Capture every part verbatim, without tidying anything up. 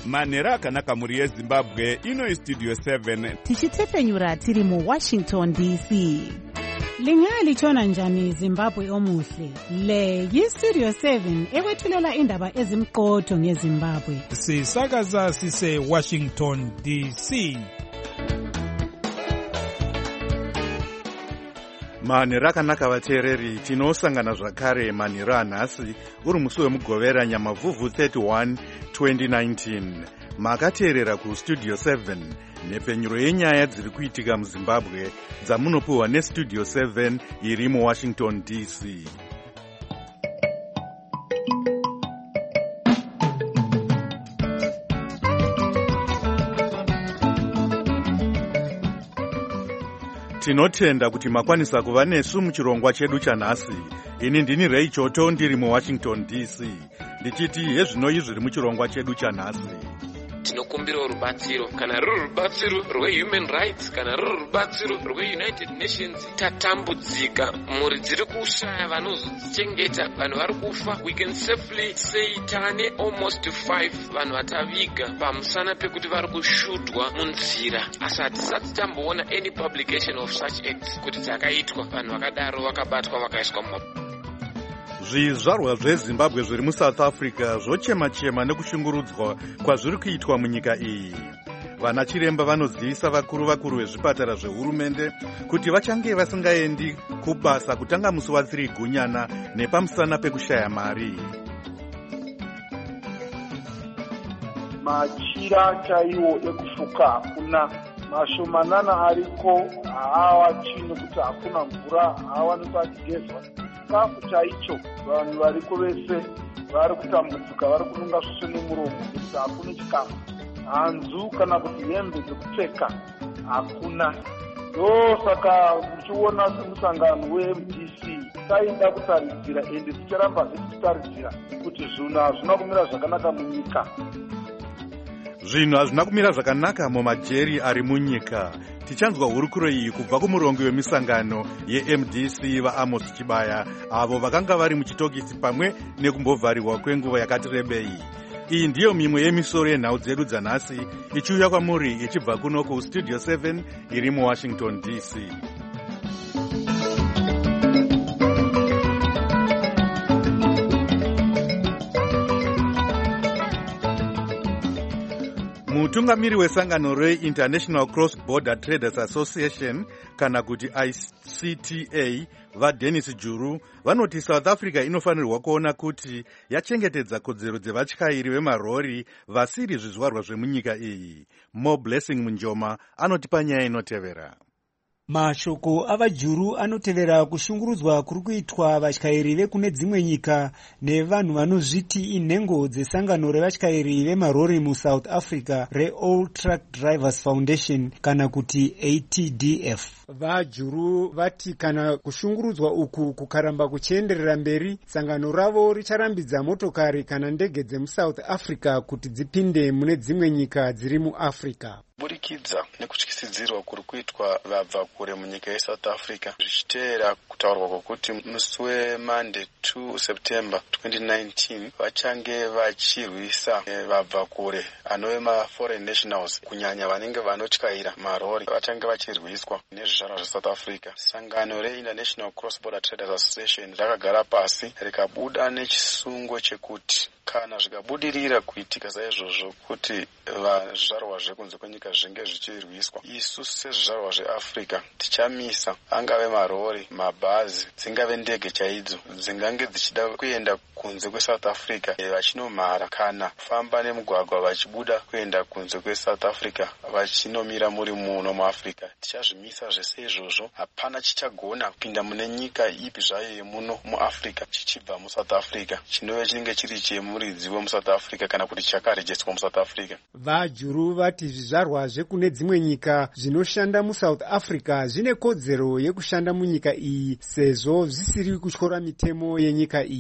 manhero akanaka muri yezimbabwe. Ino istudio seven tichitefenyura tiri muwashington D C. Lingalitshona njani Zimbabwe omuhle? Le yistudio seven ekwethulela indaba ezimqotho ngeZimbabwe. Sisakaza sise Washington D C. manhero akanaka vateereri, tinosangana zvakare manhero anhasi uri musi wemugovera nyamavhuvhu thirty-one twenty nineteen. Makateerera kustudio seven nepfenyuro yenyaya dziri kuitika muZimbabwe dzamunopiwa nestudio seven iri muWashington D C. Tinotenda kuti makwanisa kuva nesu muchirongwa chedu chanhasi. Ini ndini Ray Choto ndiri muWashington D C. Ndichiti hezvinoi zviri muchirongwa chedu chanhasi. Tinokumbira rubatsiro, kana ruri rubatsiro rwehuman rights, kana ruri rubatsiro rweunited nations. Tatambudzika, mhuri dziri kushaya vanozodzichengeta, vanhu vari kufa. We can safely say tane almost five vanhu vataviga pamusana pekuti vari kushudwa munzira. Asi hatisati tamboona any publication of such acts kuti dzakaitwa vanhu vakadaro vakabatwa vakaiswa mu. Zvizvarwa zveZimbabwe zviri muSouth Africa zvochema-chema nekushungurudzwa kwazviri kuitwa munyika iyi. Vana chiremba vanozivisa vakuru vakuru vezvipatara zvehurumende kuti vachange vasingaendi kubasa kutanga musi wathiri gunyana nepamusana pekushaya mari. Machira chaiwo ekufuka hakuna, mashomanana ariko haawa chino kuti hakuna mvura, haawa nekugezwa. Chikafu chaicho vanhu variko vese vari kutambudzika, vari kununga svosvo nemuromo kuti hakuna chikafu. Hanzu kana kuti hembe dzekupfeka hakuna. Ndosaka muchiona semusangano we-M D C taida kutaridzira ende ticharamba tichitaridzira kuti zvinhu hazvina kumira zvakanaka munyika. Zvinhu hazvina kumira zvakanaka mumajeri ari munyika. Tichanzwa hurukuro iyi kubva kumurongo wemisangano ye-M D C vaAmos Chibaya, avo vakanga vari muchitokisi pamwe nekumbovharirwa kwenguva yakati rebei. Iyi ndiyo mimwe yemisoro yenhau dzedu dzanhasi ichiuya kwamuri ichibva kuno kustudio seven iri muWashington D C. Mutungamiri wesangano re-International Cross Border Traders Association kana kuti I C T A vaDennis Juru vanoti South Africa inofanirwa kuona kuti yachengetedza kodzero dzevatyairi vemarori vasiri zvizvarwa zvemunyika iyi. Mo Blessing Munjoma anotipa nyaya inotevera. Mashoko avajuru anotevera kushungurudzwa kuri kuitwa vatyairi vekune dzimwe nyika nevanhu vanozviti inhengo dzesangano revatyairi vemarori muSouth Africa reAll Truck Drivers Foundation kana kuti A T D F. Vajuru vati kana kushungurudzwa uku kukaramba kuchienderera mberi, sangano ravo richarambidza motokari kana ndege dzemuSouth Africa kuti dzipinde mune dzimwe nyika dziri muAfrica. Burikidza nekutyisidzirwa kuri kuitwa vabva kure munyika yeSouth Africa zvichiteera kutaurwa kwokuti musi weMonday two September twenty nineteen vachange vachirwisa vabva kure anove maforeign nationals, kunyanya vanenge vanotyaira marori vachange vachirwiswa nezvizvarwa zveSouth Africa. Sangano reInternational Cross Border Traders Association rakagara pasi rikabuda nechisungo chekuti kana zvikabudirira kuitika saizvozvo kuti vazvarwa zvekunze kwenyika zvinge zvichirwiswa, isu sezvizvarwa zveAfrica tichamisa angave marori, mabhazi, dzingave ndege chaidzo dzingange dzichida kuenda kunze kweSouth Africa vachinomhara kana kufamba nemugwagwa vachibuda kuenda kunze kweSouth Africa vachinomira muri muno muAfrica. Tichazvimisa zvese izvozvo, hapana chichagona kupinda mune nyika ipi zvayo yemuno muAfrica chichibva muSouth Africa chinove chinenge chiri chemuridzi wemuSouth Africa kana kuti chakarejestwa muSouth Africa. Vajuru vati zvizvarwa zvekune dzimwe nyika zvinoshanda muSouth Africa zvine kodzero yekushanda munyika iyi sezvo zvisiri kutyora mitemo yenyika iyi.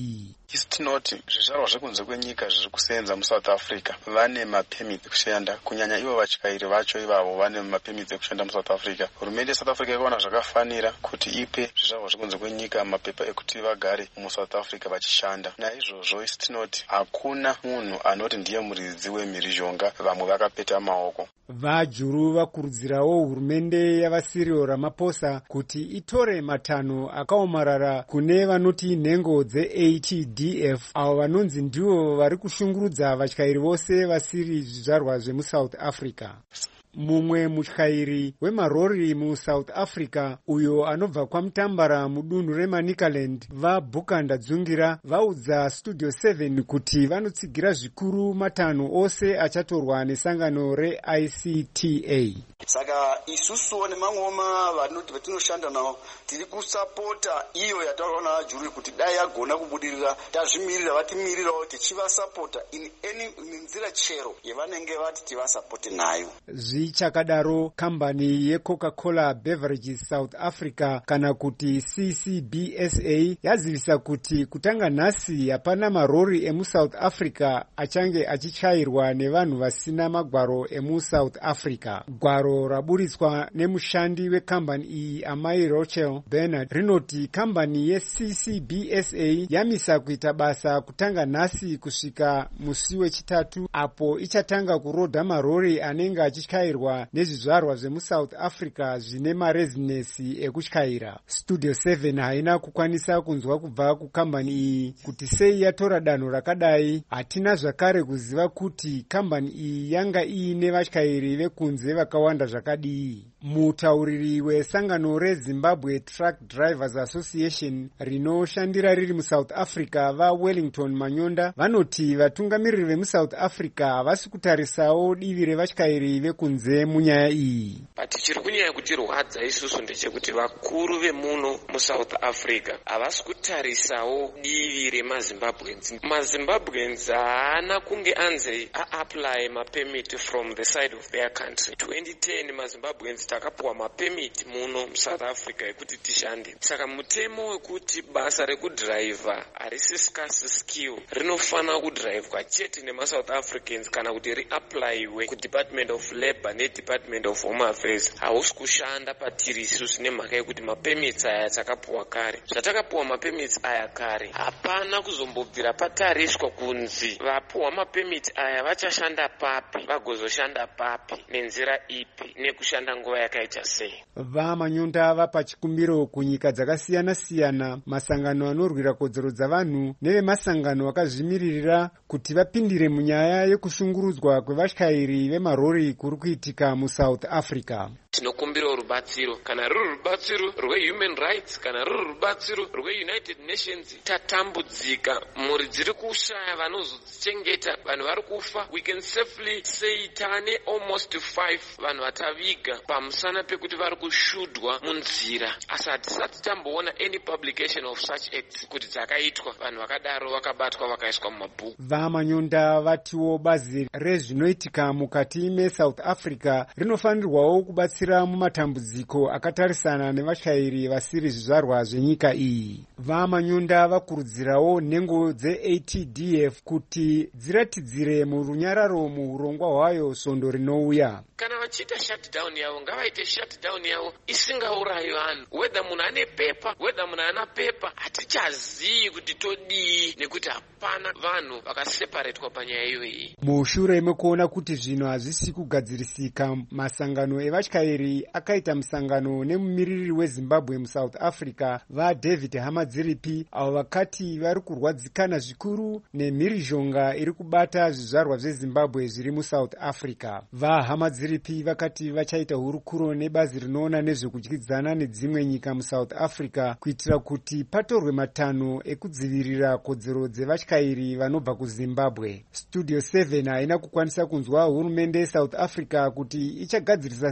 isi tinoti zvizvarwa zvekunze kwenyika zviri kusenza muSouth Africa vane mapemiti ekushanda, kunyanya ivo vatyairi vacho ivavo vane mapemiti ekushanda muSouth Africa. Hurumende yeSouth Africa ikaona zvakafanira kuti ipe zvizvarwa zvekunze kwenyika mapepa ekuti vagare muSouth Africa vachishanda. Naizvozvo isi tinoti hakuna munhu anoti ndiye muridzi wemhirizhonga, vamwe vakapeta maoko. VaJuru vakurudzirawo hurumende yavaCyril Ramaphosa kuti itore matanho akaomarara kune vanoti nhengo dze-A T D F, avo vanonzi ndivo vari kushungurudza vatyairi vose vasiri zvizvarwa zvemuSouth Africa. Mumwe mutyairi wemarori muSouth Africa uyo anobva kwaMutambara mudunhu reManicaland, vaBhukanda Dzungira, vaudza Studio seven kuti vanotsigira zvikuru matanho ose achatorwa nesangano re-I C T A. Saka isusuwo nemamwe vanoti vatinoshanda nawo tiri kusapota iyo yataurwa naJuru kuti dai agona kubudirira, tazvimirira vatimirirawo tichivasapota in any nzira chero yavanenge vati tivasapote nayo. Zvichakadaro, kambani yeCoca-Cola Beverages South Africa kana kuti C C B S A yazivisa kuti kutanga nhasi hapana marori emuSouth Africa achange achichairwa nevanhu vasina magwaro emuSouth Africa. Gwaro raburitswa nemushandi wekambani iyi Amai Rochelle Bernard rinoti kambani ye-C C B S A yamisa kuita basa kutanga nhasi kusvika musi wechitatu, apo ichatanga kurodha marori anenge achityairwa nezvizvarwa zvemuSouth Africa zvine marezinesi ekutyaira. Studio seven haina kukwanisa kunzwa kubva kukambani iyi kuti sei yatora danho rakadai. Hatina zvakare kuziva kuti kambani iyi yanga iine vatyairi vekunze vakawanda zvakadii. Mutauriri wesangano reZimbabwe Truck Drivers Association rinoshandira riri muSouth Africa vaWellington Manyonda vanoti vatungamiriri vemuSouth Africa havasi kutarisawo divi revatyairi vekunze munyaya iyi. But chiri kunyanya kutirwadza isusu ndechekuti vakuru vemuno muSouth Africa havasi kutarisawo divi remaZimbabweans. MaZimbabweans haana kunge anze a-apply mapemiti from the side of their country. twenty ten maZimbabweans takapuwa mapemiti muno muSouth Africa ekuti tishande. Saka mutemo wekuti basa rekudhiraivha harisi scarce skill rinofana kudhiraivhwa chete nemaSouth Africans kana kuti riapplywe kuDepartment of Labour neDepartment of Home Affairs hausi kushanda patiri isusu nemhaka yekuti mapemits aya takapuwa kare. Zvatakapuwa mapemits aya kare hapana kuzombobvira patariswa kunzi vapuwa mapemits aya vachashanda papi, vagozoshanda papi, nenzira ipi, nekushanda nguva yakaita sei. VaManyonda vapa chikumbiro kunyika dzakasiyana-siyana, masangano anorwira kodzero dzavanhu nevemasangano akazvimiririra kuti vapindire munyaya yekushungurudzwa kwevatyairi vemarori kuri kuitika muSouth Africa. Tinokumbira rubatsiro, kana ruri rubatsiro rwehuman rights, kana ruri rubatsiro rweUnited Nations. Tatambudzika, mhuri dziri kushaya vanozodzichengeta, vanhu vari kufa. We can safely say tane almost five vanhu vataviga pamusana pekuti vari kushudwa munzira. Asi hatisati tamboona any publication of such acts kuti dzakaitwa, vanhu vakadaro vakabatwa vakaiswa mumabhuku. VaManyonda vatiwo bazi rezvinoitika mukati meSouth Africa rinofanirwawo kubatsira mumatambudziko akatarisana nevatyairi vasiri zvizvarwa zvenyika iyi. VaManyonda vakurudzirawo nhengo dze-A T D F kuti dziratidzire murunyararo muurongwa hwayo svondo rinouya. Kana vachiita shutdown yavo ngavaite shutdown yavo isingaurayi vanhu. Whether munhu ane pepa, whether munhu ana pepa, hatichazivi kuti todii nekuti hapana vanhu vakaseparatwa panyaya iyoyi. Mushure mekuona kuti zvinhu hazvisi kugadzirisika, masangano evatyairi akaita musangano nemumiriri weZimbabwe muSouth Africa vaDavid Hamadziripi, avo vakati vari kurwadzikana zvikuru nemhirizhonga iri kubata zvizvarwa zveZimbabwe zviri muSouth Africa. VaHamadziripi vakati vachaita hurukuro nebazi rinoona nezvekudyidzana nedzimwe nyika muSouth Africa kuitira kuti patorwe matanho ekudzivirira kodzero dzevatyairi vanobva kuZimbabwe. Studio seven haina kukwanisa kunzwa hurumende yeSouth Africa kuti ichagadzirisa sei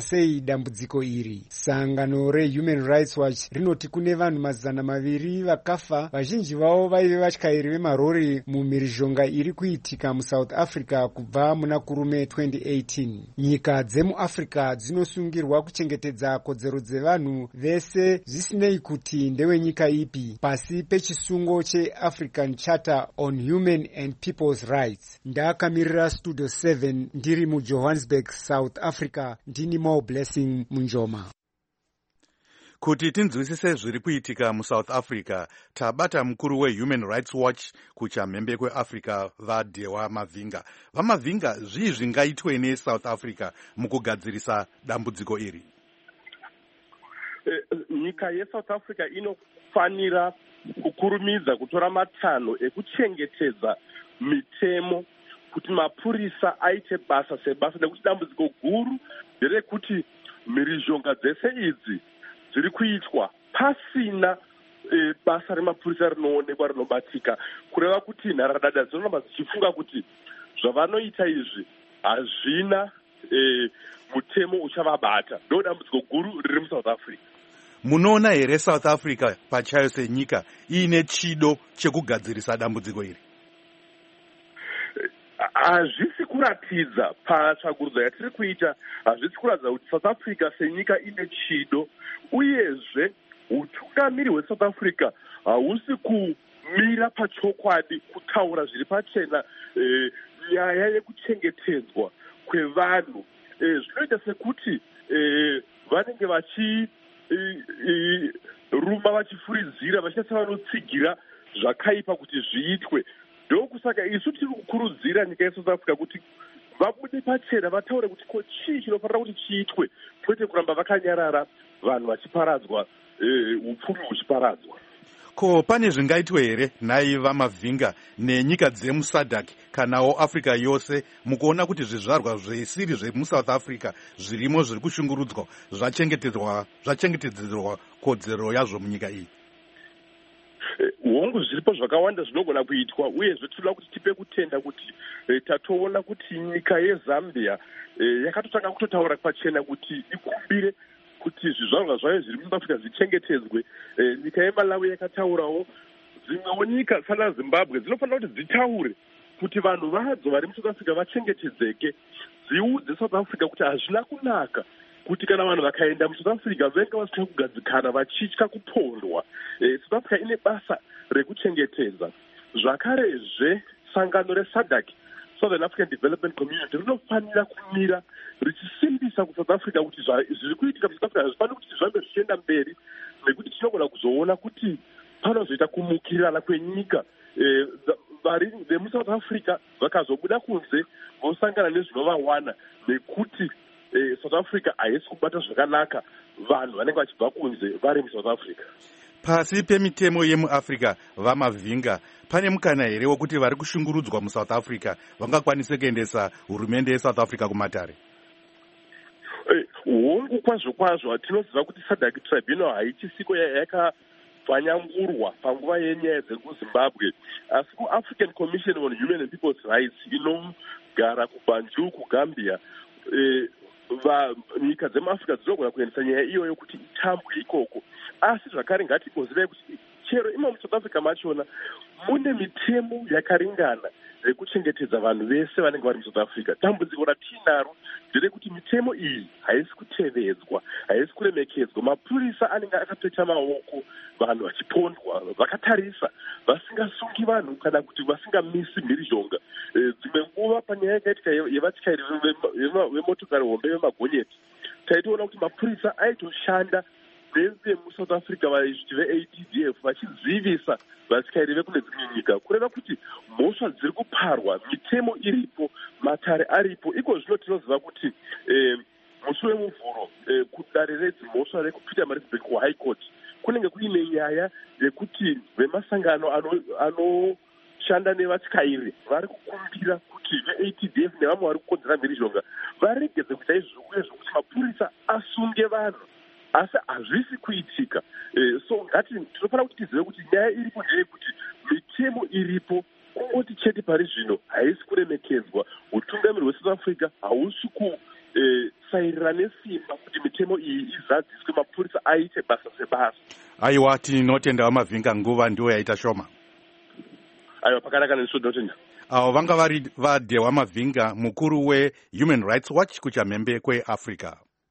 dambudziko iri. Sangano reHuman Rights Watch rinoti kune vanhu mazana maviri vakafa, vazhinji vavo vaive vatyairi vemarori mumhirizhonga iri kuitika muSouth Africa kubva muna kurume twenty eighteen. Nyika dzemuAfrica dzinosungirwa kuchengetedza kodzero dzevanhu vese zvisinei kuti ndewenyika ipi pasi pechisungo cheAfrican Charter on Human and People's Rights. Ndakamirira Studio seven ndiri muJohannesburg, South Africa, ndini Mo Blessing Munjoma. Kuti tinzwisise zviri kuitika muSouth Africa, tabata mukuru weHuman Rights Watch kuchamhembe kweAfrica vaDewa Mavinga. VaMavinga, zvii zvingaitwe neSouth Africa mukugadzirisa dambudziko iri? Nyika yeSouth Africa inofanira kukurumidza kutora matanho ekuchengetedza mitemo kuti mapurisa aite basa sebasa, nekuti dambudziko guru nderekuti mhirizhonga dzese idzi dziri kuitwa pasina e, basa remapurisa rinoonekwa rinobatika, kureva kuti nharadada dzinoramba dzichifunga kuti zvavanoita izvi hazvina e, mutemo uchavabata. Ndo dambudziko guru riri muSouth Africa. Munoona here South Africa pachayo senyika iine chido chekugadzirisa dambudziko iri? Hazvisi kuratidza patsvagurudzo yatiri kuita, hazvisi kuratidza kuti South Africa senyika ine chido, uyezve utungamiri hweSouth Africa hausi kumira pachokwadi kutaura zviri pachena e, nyaya yekuchengetedzwa kwevanhu. E, zvinoita sekuti e, vanenge vachi e, e, ruma vachifuridzira vachita sevanotsigira zvakaipa kuti zviitwe. Ndokusaka isu tiri kukurudzira nyika yeSouth Africa kuti vabude pachena vataure kuti ko chii chinofanira kuti chiitwe, kwete kuramba vakanyarara vanhu vachiparadzwa, e, upfumi huchiparadzwa. Ko pane zvingaitwe here nhai vaMavinga nenyika dzemuSADC kanawo Africa yose mukuona kuti zvizvarwa zvisiri zvemuSouth Africa zvirimo zviri kushungurudzwa zvachengetedzwa zvachengetedzerwa kodzero yazvo munyika iyi? Hongu zviripo zvakawanda zvinogona kuitwa, uyezve tinoda kuti tipe kutenda kuti e, tatoona kuti nyika yeZambia e, yakatotanga kutotaura pachena kuti ikumbire kuti zvizvarwa zvayo zviri muSouth Africa zvichengetedzwe. E, nyika yeMalawi yakataurawo. Dzimwewo nyika sana Zimbabwe dzinofanira kuti dzitaure kuti vanhu vadzo vari muSouth Africa vachengetedzeke, dziudze South Africa kuti hazvina kunaka kuti kana vanhu vakaenda muSouth Africa venga vasina kugadzikana vachitya kupondwa. E, South Africa ine basa rekuchengetedza. Zvakarezve sangano reSADC, Southern African Development Community, rinofanira kumira richisimbisa kuSouth Africa kuti zviri kuitika muSouth Africa hazvifaniri kuti zvambe zvichienda mberi, nekuti tinogona kuzoona kuti panozoita kumukirirana kwenyika. E, vari vemuSouth Africa vakazobuda kunze vosangana nezvinovawana, nekuti e, South Africa haisi kubata zvakanaka vanhu vanenge vachibva kunze vari muSouth Africa. Pasi pemitemo yemuAfrica, vaMavinga, pane mukana here wekuti vari kushungurudzwa muSouth Africa vangakwanise kuendesa hurumende yeSouth Africa kumatare? Hongu kwazvo kwazvo tinoziva kuti SADC Tribunal haichisiko yakapfanyangurwa panguva yenyaya dzekuZimbabwe, asi kuAfrican Commission on Human and People's Rights inogara kuBanjul kuGambia, e, va nyika dzemuAfrica dzinogona kuendesa nyaya iyoyo kuti itambwe ikoko. Asi zvakare ngatigozive kuti chero imo muSouth Africa machona mune mitemo yakaringana yekuchengetedza vanhu vese vanenge vari muSouth Africa. Dambudziko ratinaro nderekuti mitemo iyi haisi kutevedzwa, haisi kuremekedzwa. Mapurisa anenge akapeta maoko vanhu vachipondwa, vakatarisa vasingasungi vanhu kana kuti vasingamisi mhirizhonga. E, dzimwe nguva panyaya yakaitika yevatyairi vemotokari hombe vemagonyeti, taitoona kuti mapurisa aitoshanda vemuSouth Africa ve-A D D F vachizivisa vatyairi vekune dzimwe nyika, kureva kuti mhosva dziri kuparwa, mitemo iripo, matare aripo. Iko zvino tinoziva kuti e, musi wemuvhuro e, kudare redzimhosva rekuPietermaritzburg kuHigh Court kunenge kuine nyaya yekuti vemasangano anoshanda ano nevatyairi vari kukumbira kuti ve-A D D F nevamwe vari kukonzera mhirizhonga varegedze kuita izvo, uyezvo kuti mapurisa asunge vanhu, asi hazvisi kuitika. E, so ngati tinofanira kuti tizive kuti nyaya iripo ndeyekuti mitemo iripo, kungoti chete pari zvino haisi kuremekedzwa. Utungamiri hweSouth Africa hausi kusatira kutsvairira nesimba kuti mitemo iyi izadziswe, mapurisa aite basa sebasa. Aiwa, tinotenda Wamavhinga, nguva ndiwo yaita shoma. Aiwa, pakanaka nesu ndotenda. Avo vanga vari vaDe Wamavhinga, mukuru weHuman Rights Watch kuchamhembe kweAfrica.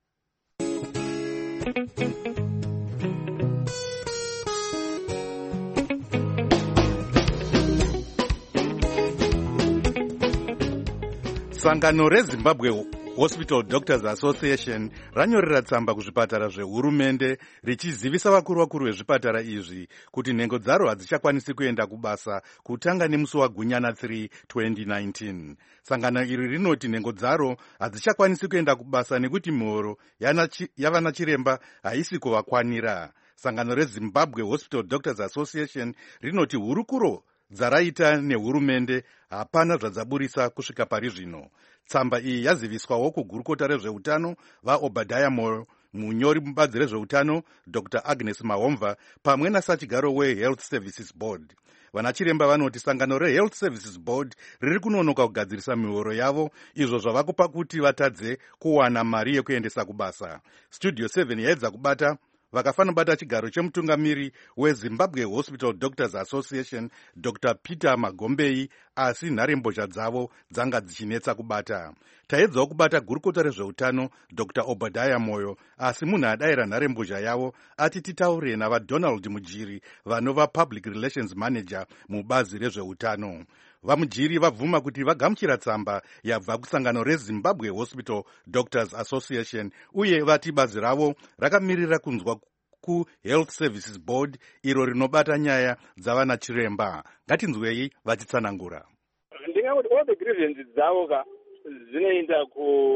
Sangano reZimbabwe Hospital Doctors Association ranyorera tsamba kuzvipatara zvehurumende richizivisa vakuru vakuru vezvipatara izvi kuti nhengo dzaro hadzichakwanisi kuenda kubasa kutanga nemusi waGunyana third twenty nineteen. Sangano iri rinoti nhengo dzaro hadzichakwanisi kuenda kubasa nekuti mihoro yavana chiremba haisi kuvakwanira. Sangano reZimbabwe Hospital Doctors Association rinoti hurukuro dzaraita nehurumende hapana zvadzaburisa kusvika pari zvino. Tsamba iyi yaziviswawo kugurukota rezveutano vaObadiah Moyo, munyori mubazi rezveutano Doctor Agnes Mahomva pamwe nasachigaro weHealth Services Board. Vanachiremba vanoti sangano reHealth Services Board riri kunonoka kugadzirisa mihoro yavo, izvo zvavakupa kuti vatadze kuwana mari yekuendesa kubasa. Studio seven yaedza kubata vakafana bata chigaro chemutungamiri weZimbabwe Hospital Doctors Association Doctor Peter Magombei, asi nharembozha dzavo dzanga dzichinetsa kubata. Taedzawo kubata gurukota rezveutano Doctor Obadiah Moyo, asi munhu adayira nharembozha yavo ati titaure navaDonald Mujiri vanova Public Relations Manager mubazi rezveutano. VaMujiri vabvuma kuti vagamuchira tsamba yabva kusangano reZimbabwe Hospital Doctors Association uye vati bazi ravo rakamirira kunzwa kuHealth Services Board iro rinobata nyaya dzavana chiremba. Ngatinzwei vachitsanangura. Ndingati all the grievances dzavo ka dzinoenda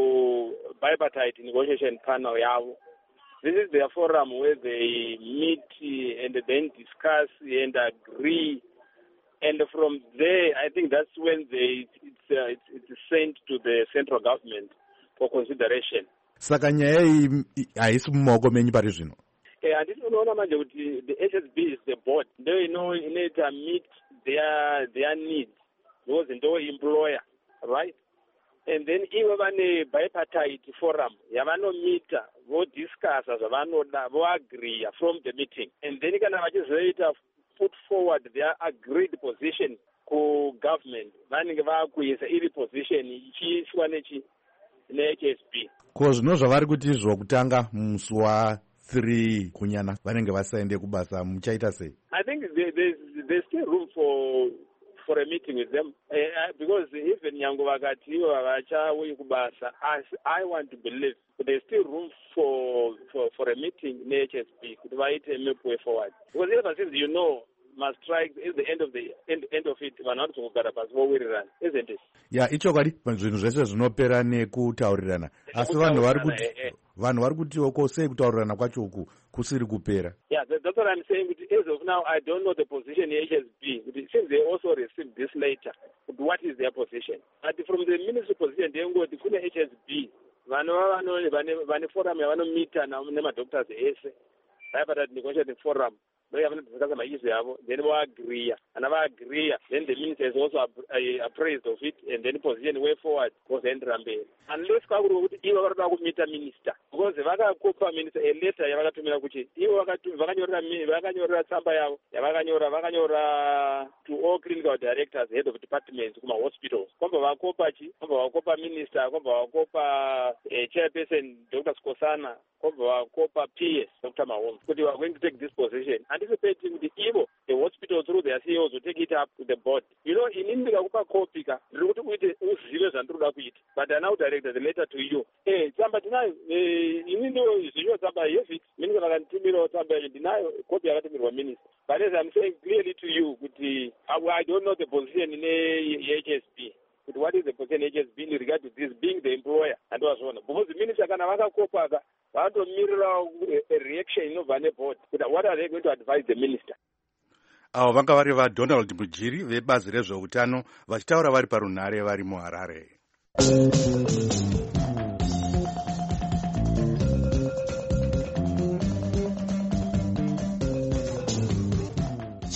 ku bipartite negotiation panel yavo. This is their forum where they meet and then discuss and agree. And from there, I think that's when they it's, uh, it's it's sent to the central government for consideration. Saka nyaya iyi haisi mumaoko menyu pari zvino. Eh, handiti unoona manje kuti the H S B is the board. Ndo ino inoita meet their their needs because ndo employer, right? And then ivo vane bipartite forum yavanomita vodiscussa zvavanoda voagree from the meeting. And then kana vachizoita put forward their agreed position ku government vanenge vakuisa iri position ichiiswa nechi ne-H S B. Ko zvino zvavari kuti zvokutanga musi wa three Gunyana vanenge vasaende kubasa muchaita sei? I think there, there's, there's still room for for a meeting with them uh, because even nyango vakati ivo havachauyi kubasa, I, I want to believe there's still room for for for a meeting ne-H S B kuti vaite map way forward, because ever since you know must strike is the end of the end, end of it vanhu vari kugara pasi vowirirana, isn't it? Ya ichokwadi zvinhu zvese zvinopera nekutaurirana, asi vanhu vari kuti vanhu vari kutiwo ko sei kutaurirana kwacho uku kusiri kupera. Yeah, that, that's what I'm saying. As of now, I don't know the position H S B. Since they also received this later, what is their position? But from the ministry position, they go to H S B. Vano vano vane forum yavanomita nemadoctors ese. Bipartite negotiating forum. They have discussed my issue, then we agree, and I agree, then the minister is also appraised of it, and then position way forward was entrambe. Unless you have to meet a minister, because the Vaga Copa minister, a letter, Yavatumina Kuchi, you have to Vaganora Sambaya, Yavaganora, Vaganora to all clinical directors, head of departments, hospitals, Comba Copachi, Comba Copa minister, Comba Copa chairperson, Doctor Skosana, Comba Copa P S, Doctor Mahon, but you are going to take this position. Anticipating the evil, the hospital through their C E Os will take it up to the board. You know, in India, Upa Kopika, look with the serious and through it, but they are now directed the letter to you. Hey, somebody now, in India, you somebody, yes, Minister and Timiro, somebody deny, copy of the minister. But as I'm saying clearly to you, with the, I don't know the position in H S B. But what is the position H S B in regard to this being the employer and so on? Because the minister can have a copa. How to mirror a reaction of an board. What are they going to advise the minister? Avo vanga vari vaDonald Mujiri vebazi rezveutano vachitaura vari parunhare vari muHarare.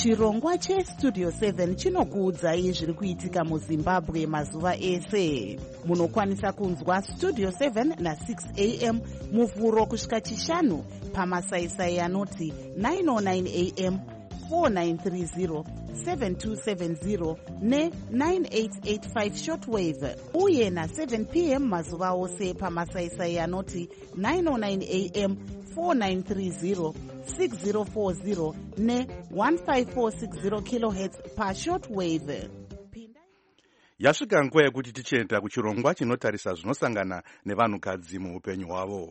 chirongwa chestudio seven chinokuudzai zviri kuitika muzimbabwe mazuva ese. Munokwanisa kunzwa studio seven na six a m muvhuro kusvika chishanu pamasaisai anoti nine oh nine a m, four nine three zero, seven two seven zero ne nine eight eight five shortwave, uye na seven p m mazuva ose pamasaisai anoti nine oh nine a m, four nine three zero, six zero four zero ne one five four six zero kilohertz pa shortwave. Yasvika nguva yekuti tichienda kuchirongwa chinotarisa zvinosangana nevanhukadzi muupenyu hwavo.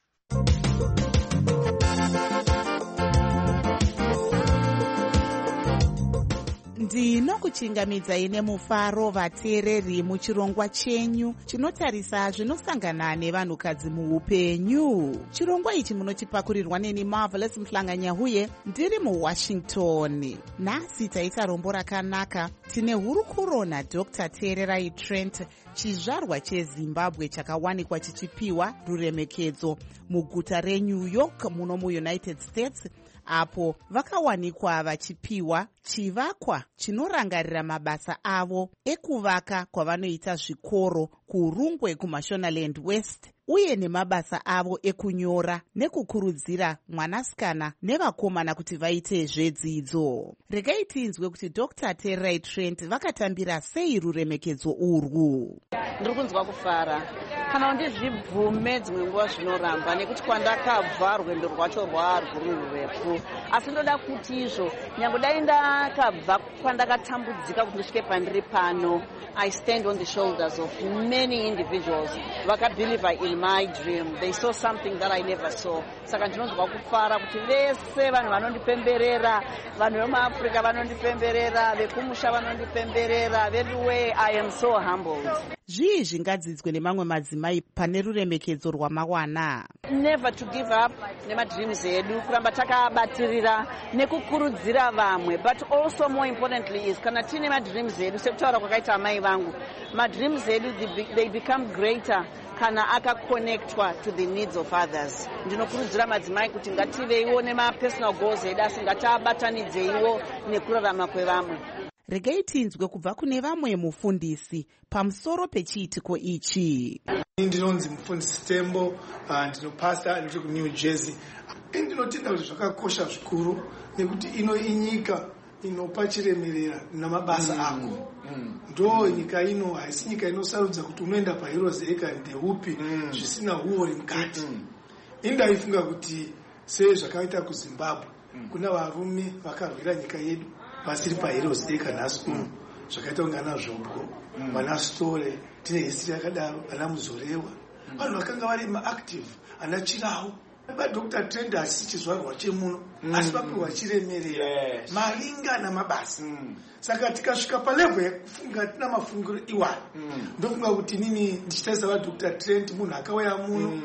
Ndinokuchingamidzai nemufaro vateereri muchirongwa chenyu chinotarisa zvinosangana nevanhukadzi muupenyu. Chirongwa ichi munochipakurirwa neni Marvelous Mhlanganyahuye ndiri muWashington. Nhasi taita rombo rakanaka. Tine hurukuro naDr Tererai Trent, chizvarwa cheZimbabwe chakawanikwa chichipiwa ruremekedzo muguta reNew York muno muUnited States, apo vakawanikwa vachipiwa chivakwa chinorangarira mabasa avo ekuvaka kwavanoita zvikoro kuRungwe kuMashonaland West, uye nemabasa avo ekunyora nekukurudzira mwanasikana nevakomana kuti vaite zvedzidzo. Regai tinzwe kuti Dr Tererai Trent vakatambira sei ruremekedzo urwu. Ndiri kunzwa kufara kana ndizvibvume dzimwe nguva zvinoramba, nekuti kwandakabva rwendo rwacho rwarwuri rurefu, asi ndoda kuti izvo nyange dai ndakabva kwandakatambudzika kuti ndisvike pandiri pano, I stand on the shoulders of many individuals vakabelieve in my dream. They saw something that I never saw. Saka ndinonzwa kufara kuti vese vanhu vanondipemberera, vanhu vemuAfrica vanondipemberera, vekumusha vanondipemberera, everywhere I am so humbled. Zvii zvingadzidzwe nemamwe madzimai pane ruremekedzo rwamawana? Never to give up nemadreams edu, kuramba takabatirira nekukurudzira vamwe, but also more importantly is kana tine madreams edu sekutaura kwakaita amai vangu, madreams edu they become greater kana akakonectwa to the needs of others. Ndinokurudzira madzimai kuti ngativeiwo nemapersonal goals edu asi ngatiabatanidzeiwo nekurarama kwevamwe. Regai tinzwe kubva kune vamwe mufundisi pamusoro pechiitiko ichi. Ndinonzi mufundisi Tembo, ndinopasta ndiri kuNew Jersey. Ndinotenda kuti zvakakosha zvikuru nekuti ino inyika inopa chiremerera namabasa ako. Ndo nyika ino haisi nyika inosarudza kuti unoenda paHeroes Acre ndeupi zvisina huori mukati. Indaifunga kuti sei zvakaita kuZimbabwe kuna varume vakarwira nyika yedu vasiri paHeroes Acre nhasi uno, zvakaita kunge ana Zvobo, vana Stole, tine history yakadaro, ana Muzorewa, vanhu vakanga vari maactive, ana Chirau. VaDr Trent hasi chizvarwa chemuno, asi vapiwa chiremerera maringa namabasa. Saka tikasvika palevel yekufunga tina mafungiro iwayo, ndofunga kuti nini ndichitarisa vaDr Trent munhu akauya muno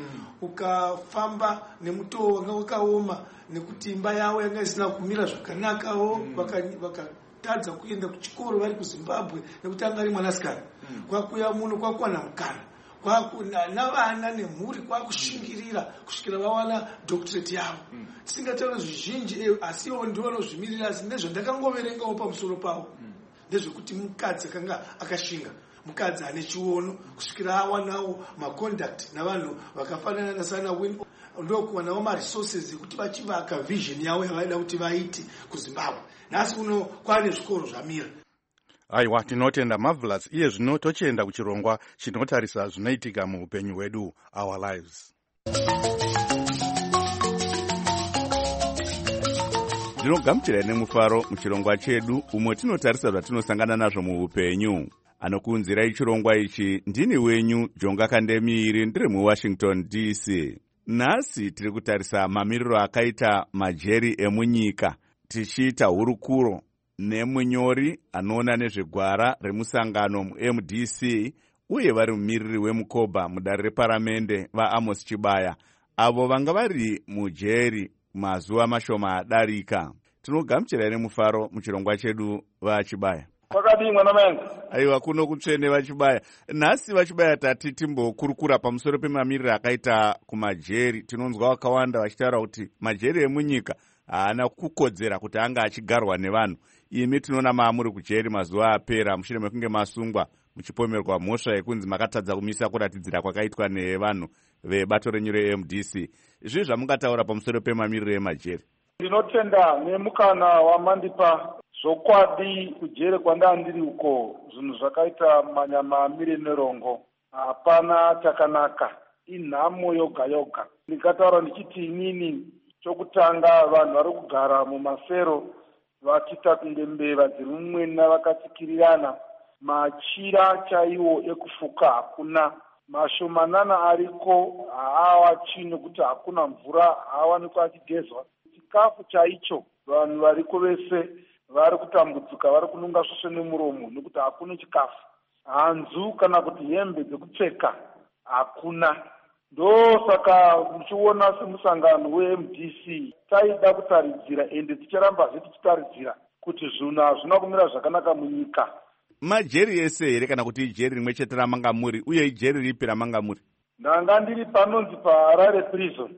ukafamba nemutoo wanga wakaoma nekuti imba yavo yanga isina kumira zvakanakawo, vakatadza kuenda kuchikoro vari kuZimbabwe nekuti anga ari mwanasikana. Kwakuya muno kwakuwana mukana, kwakuna navana nemhuri kwakushingirira kusvikira vawana doctorate yavo. Tisingatauri zvizhinji asi ivo ndivanozvimirira, asi ndezvandakangoverengawo pamusoro pavo ndezvekuti mukadzi akanga akashinga, mukadzi ane chiono, kusvikira awanawo maconduct navanhu vakafanana nasana Win, ndokuwanawo maresources ekuti vachivaka vision yavo yavaida kuti vaite kuZimbabwe. Nhasi uno kwane zvikoro zvamira. Aiwa, tinotenda Marvelous. Iye zvino tochienda kuchirongwa chinotarisa zvinoitika muupenyu hwedu, our lives. Ndinogamuchira nemufaro muchirongwa chedu umwe tinotarisa zvatinosangana nazvo muupenyu. Anokuunzirai chirongwa ichi ndini wenyu Jonga Kandemiri, ndiri muWashington D C. Nhasi tiri kutarisa mamiriro akaita majeri emunyika, tichiita hurukuro nemunyori anoona nezvegwara remusangano muM D C uye vari mumiriri wemukoba mudare reparamende vaAmos Chibaya, avo vanga vari mujeri mazuva mashoma adarika. Tinogamuchira nemufaro muchirongwa chedu vaChibaya. Kwakadii mwana menga? Aiwa, kuno kutsvene vaChibaya. Nhasi vaChibaya tati timbokurukura pamusoro pemamiriro akaita kumajeri. Tinonzwa vakawanda vachitaura kuti majeri emunyika haana kukodzera kuti anga achigarwa nevanhu. Imi tinoona maamuri kujeri mazuva apera mushure mekunge masungwa muchipomerwa mhosva yekunzi makatadza kumisa kuratidzira kwakaitwa nevanhu vebato renyu re-M D C. Izvi zvamungataura pamusoro pemamiriro emajeri? Ndinotenda nemukana wamandipa zvokwadi kujere kwandandiri uko zvinhu zvakaita manyama miri nerongo hapana chakanaka, inhamo yoga yoga. Ndikataura ndichiti inini chokutanga vanhu vari kugara mumasero vachiita kunge mbeva dziri mumwena vakatsikirirana, machira chaiwo ekufuka hakuna, mashomanana ariko haawati nekuti hakuna mvura, haawanikwa achigezwa. Chikafu chaicho vanhu variko vese vari kutambudzika, vari kununga svosve nemuromo nekuti hakuna chikafu. Hanzu kana kuti hembe dzekupfeka hakuna. Ndosaka muchiona semusangano we-M D C taida kutaridzira ende ticharambazve tichitaridzira kuti zvinhu hazvina kumira zvakanaka munyika. Majeri ese here kana kuti ijeri rimwe chete ramanga muri, uye ijeri ripi ramanga muri? Ndanga ndiri panonzi paHarare prison.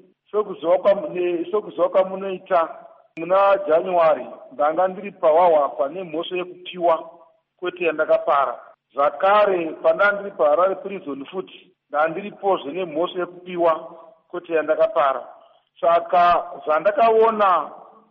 Sokuziva kwamunoita muna January ndanga ndiri paWahwapa nemhosva yekupiwa kwete yandakapara. Zvakare pandanga ndiri paHarare prison futi ndandiripozve nemhosva yekupiwa kwete yandakapara. Saka zvandakaona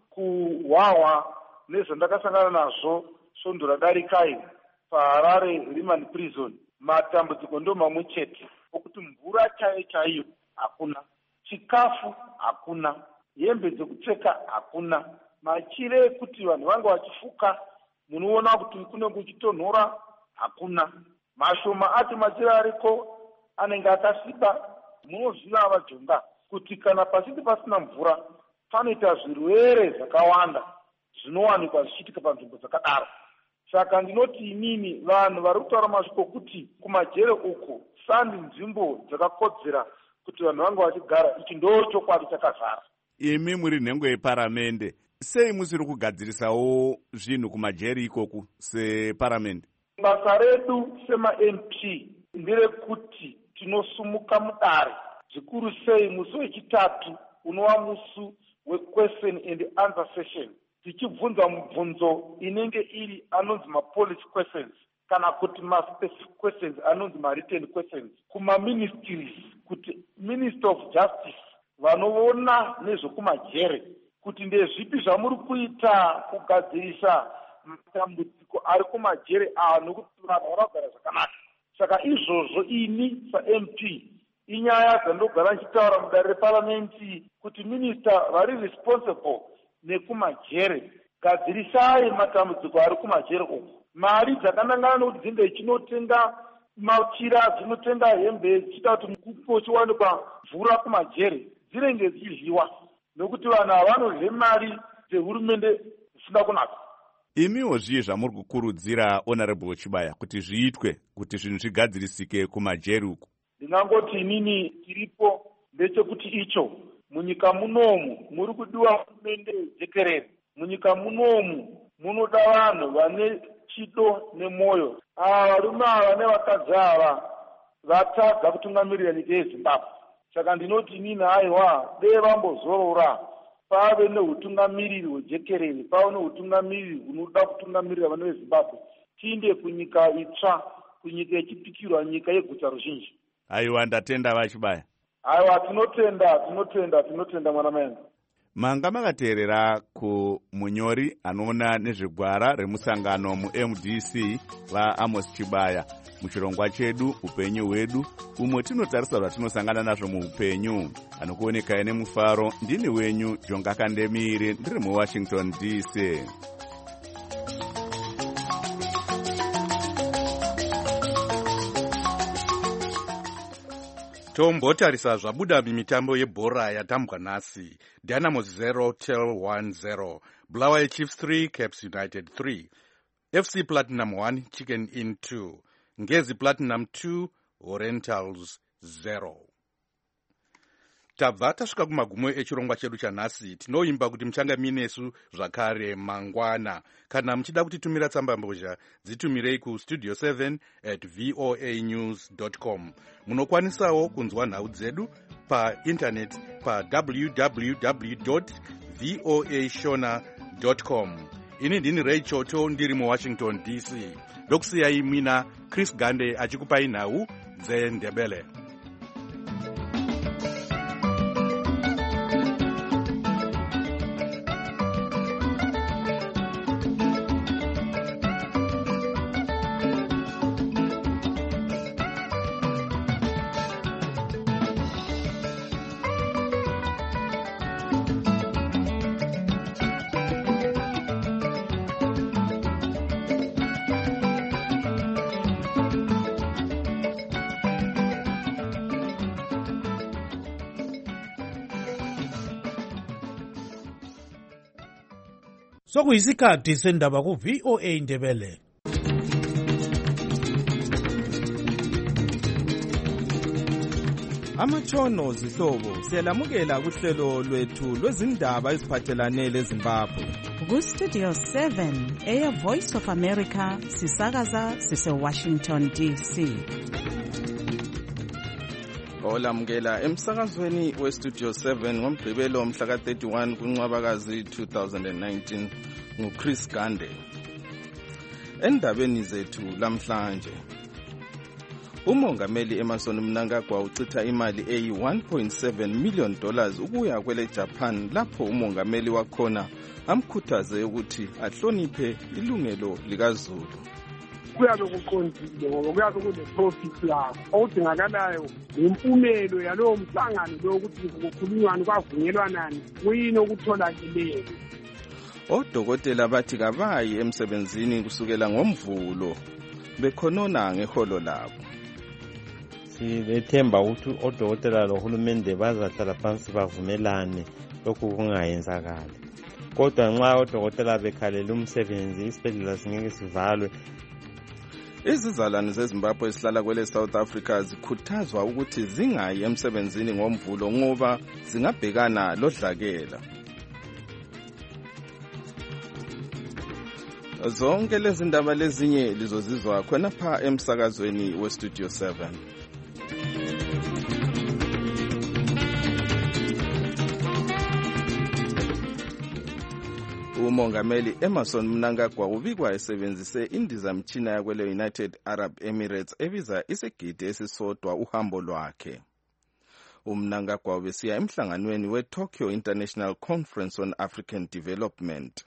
kuHwaHwa nezvandakasangana nazvo svondo radarikai paHarare remand prison, matambudziko ndo mamwe chete okuti mvura chaiyo chaiyo hakuna, chikafu hakuna, hembe dzekupfeka hakuna, machire ekuti vanhu vanga vachifuka munoona kuti kune kuchitonhora hakuna, mashoma ati machire ariko anenge akasiba. Munoziva vajonga kuti kana pasiti pasina mvura panoita zvirwere zvakawanda zvinowanikwa zvichiitika panzvimbo dzakadaro. Saka ndinoti inini vanhu vari kutaura masviko kuti kumajere uko sandi nzvimbo dzakakodzera kuti vanhu vange vachigara, ichi ndo chokwadi chakazara. Imi muri nhengo yeparamende, sei musiri kugadzirisawo zvinhu kumajeri ikoku separamende? Basa redu sema-M P nderekuti tinosumuka mudare, zvikuru sei musi wechitatu unova musi we-question and answer session, tichibvunza mubvunzo inenge iri anonzi ma-policy questions kana kuti ma-specific questions anonzi ma-written questions kuma-ministries, kuti Minister of Justice vanoona nezvekumajere kuti ndezvipi zvamuri kuita kugadzirisa matambudziko ari kumajere ava nokuti vanhu varagara zvakanaka. Saka izvozvo ini sa-M P inyaya dzandogara nchitaura mudare reparamenti kuti minister vari responsible nekumajere, gadzirisai matambudziko ari kumajere uku. Mari dzakanangana nokuti dzinge chinotenga machira, dzinotenga hembe, dzichita kuti mukupo chiwanikwa mvura kumajere dzinenge dzichidyiwa nokuti vanhu havanodye mari dzehurumende zvisina kunaka. Imiwo zviye zvamuri kukurudzira Honorable Chibaya kuti zviitwe kuti zvinhu zvigadzirisike kumajeri uku? Ndingangoti inini tiripo ndechekuti icho munyika munomu muri kudiwa hurumende jekerere. Munyika munomu munoda vanhu vane chido nemwoyo. Ava varume ava nevakadzi ava vatadza kutungamirira nyika yeZimbabwe. Saka ndinoti inini haiwa dei vambozorora, pave neutungamiriri hwejekerere, pave neutungamiriri hunoda kutungamirira vana veZimbabwe. Tiinde kunyika itsva, kunyika yechipikirwa, nyika yeguta ruzhinji. Aiwa, ndatenda Vachibaya. Aiwa, tinotenda, tinotenda, tinotenda mwana menga. Manga makateerera kumunyori anoona nezvegwara remusangano mu-M D C vaAmos Chibaya muchirongwa chedu upenyu hwedu, umwe tinotarisa zvatinosangana nazvo muupenyu. Anokuonekai nemufaro, ndini wenyu Jonga Kandemiri, ndiri muWashington D C. Tombotarisa zvabuda mimitambo yebhora yatambwa nhasi. Dynamos zero Tel one zero, Bulawayo Chiefs three Caps United three, F C Platinum one Chicken Inn two, Ngezi Platinum two Orientals zero. tabva tasvika kumagumo echirongwa chedu chanhasi. Tinoimba kuti muchanga minesu zvakare mangwana. Kana muchida kutitumira tsamba mbozha, dzitumirei ku studio seven at voa news dot com. Munokwanisawo kunzwa nhau dzedu pa internet pa w w w dot voa shona dot com. Ini ndini Ray Choto ndiri mu Washington D C. Ndokusiyai mina Chris Gande achikupai nhau dzeNdebele. Sokuyisikhathi sendaba ku V O A Ndebele. Amatshono zihlobo siyalamukela kuhlelo lwethu lwezindaba eziphathelane leZimbabwe. Ku Studio seven Air Voice of America sisakaza sise Washington D C. Olamukela emsakazweni we Studio seven ngoMgqibelo mhla ka thirty-one kuNcwabakazi two thousand nineteen nguChris Gande. Endabeni zethu lamhlanje, umongameli Emmerson Mnangagwa uchitha imali eyi one point seven million dollars ukuya kwele Japan lapho umongameli wakhona amkhuthaze ukuthi ahloniphe ilungelo likaZulu. Kuyabe kuqondile ngoba kuyabe kune profit yakho okudingakalayo impumelo yalowo mhlangano lo ukuthi kukhulunywana kwavunyelwanani kuyini okutholakeleyo. Odokotela bathi kabayi emsebenzini kusukela ngoMvulo bekhonona ngeholo labo. Sithemba ukuthi odokotela lohulumende bazahlala phansi bavumelane lokhu kungayenzakala. Kodwa nxa odokotela bekhalela umsebenzi isibhedlela singeke sivalwe. Izizalwane zeZimbabwe esihlala kwele South Africa zikhuthazwa ukuthi zingayi emsebenzini ngoMvulo ngoba zingabhekana lodlakela. Zonke lezi ndaba lezinye lizozizwa khona pha emsakazweni we Studio seven. Umongameli Emmerson Mnangagwa ubikwa esebenzise indizamtshina yakwele United Arab Emirates ebiza isigidi esisodwa uhambo lwakhe. UMnangagwa ubesiya emhlanganweni we-Tokyo International Conference on African Development.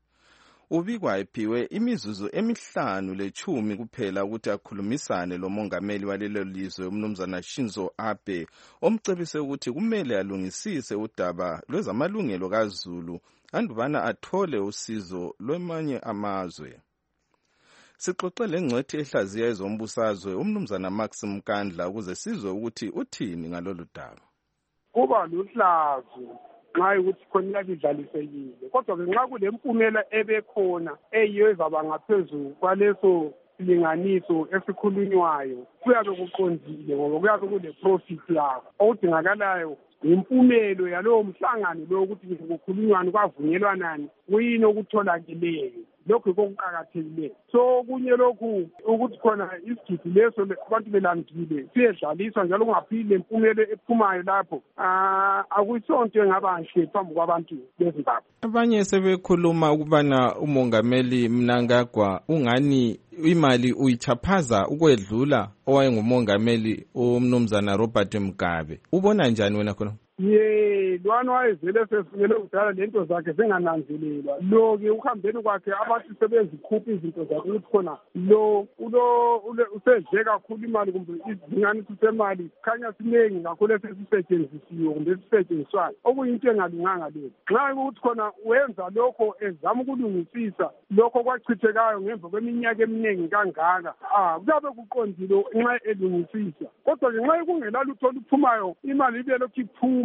Ubikwa ephiwe imizuzu emihlanu lechumi kuphela ukuthi akhulumisane lo mongameli walelo lizwe umnumzana Shinzo Abe omcebise ukuthi kumele alungisise udaba lwezamalungelo kaZulu andubana athole usizo lwemanye amazwe. Sixoxele ngcwethi ehlaziya ezombusazwe umnumzana Max Mkandla ukuze sizwe ukuthi uthini ngalolu daba. Kuba luhlazo nxa ukuthi khona idlalisekile kodwa ke nxa kulempumela ebekhona eyiyo ezaba ngaphezulu kwaleso silinganiso esikhulunywayo kuyabe kuqondile ngoba kuyabe kule profit yakho okudingakalayo impumelo yalowo mhlangano lo ukuthi kukhulunywana kwavunyelwanani kuyini okutholakeleyo. Lokhu kokuqakathekileyo. So kunye lokhu ukuthi khona isigidi leso abantu belandile siyedlaliswa njalo kungaphili impumelo ephumayo lapho ah akuyisonto engabanhle phambi kwabantu beZimbabwe. Abanye sebekhuluma ukubana umongameli Mnangagwa ungani imali uyichaphaza ukwedlula owayengumongameli umnumzana Robert Mugabe. Ubona njani wena khona? Ye lwana wayezele sesingele kudala lento zakhe zingananzelelwa lo ke uhambeni kwakhe abathi sebezikhupha izinto zakhe ukuthi khona lo ulo usedle kakhulu imali kumbe izingane semali khanya sinengi kakhulu esesisetshenzisiwe kumbe esisetshenziswayo okuyinto engalunganga leyo. Nxa ukuthi khona wenza lokho ezama ukulungisisa lokho kwachithekayo ngemva kweminyaka eminingi kangaka ah kuyabe kuqondile nxa elungisisa kodwa nxa kungela lutho oluphumayo imali ibe lokhu iphuma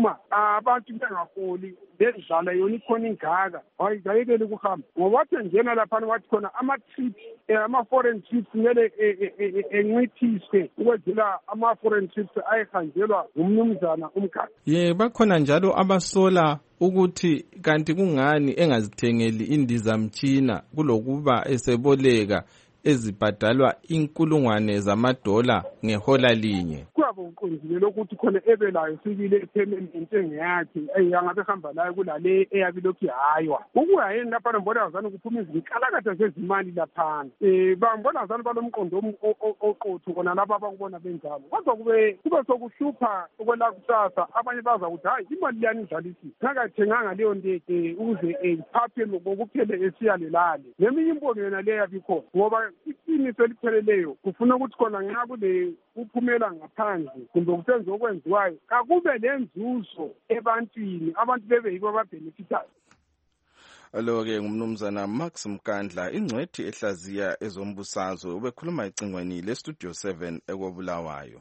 uma abantu bengaholi lendlala yona ikhona ingaka ayikayekeli ukuhamba ngoba wathi njena laphana wathi khona ama-trips ama-foreign trips kumele encithiswe ukwenzela ama-foreign trips ayihanjelwa ngumnumzana umgadi. Ye bakhona njalo abasola ukuthi kanti kungani engazithengeli indizamtshina kulokuba eseboleka ezibhadalwa inkulungwane zamadola ngehola linye. Kuyabe uqondile lokuthi khona ebelayo sibile epheleni intengo yakhe eyangabe ehamba layo kulale eyabilokhu ihaywa. Ukuya yini lapha mbona azana kuphuma izinkalakatha zezimali laphana. Eh bambona azana balomqondo oqotho kona lapha abakubona benjalo. Kodwa kube kube sokuhlupha okwela kusasa abanye baza ukuthi hayi imali yani idlalisi. Ngakathenganga leyo nto ukuze iphaphe ngokuphele esiyalelale. Neminye imbono yona leyo yabikho ngoba iqiniso elipheleleyo kufuna ukuthi khona nxa kule uphumela ngaphandle kumbe kusenze okwenziwayo kakube lenzuzo ebantwini abantu bebe yibo ababhenefitayo. Alo-ke ngumnumzana Max Mkandla ingcwethi ehlaziya ezombusazwe ubekhuluma ecingweni lestudio seven ekobulawayo.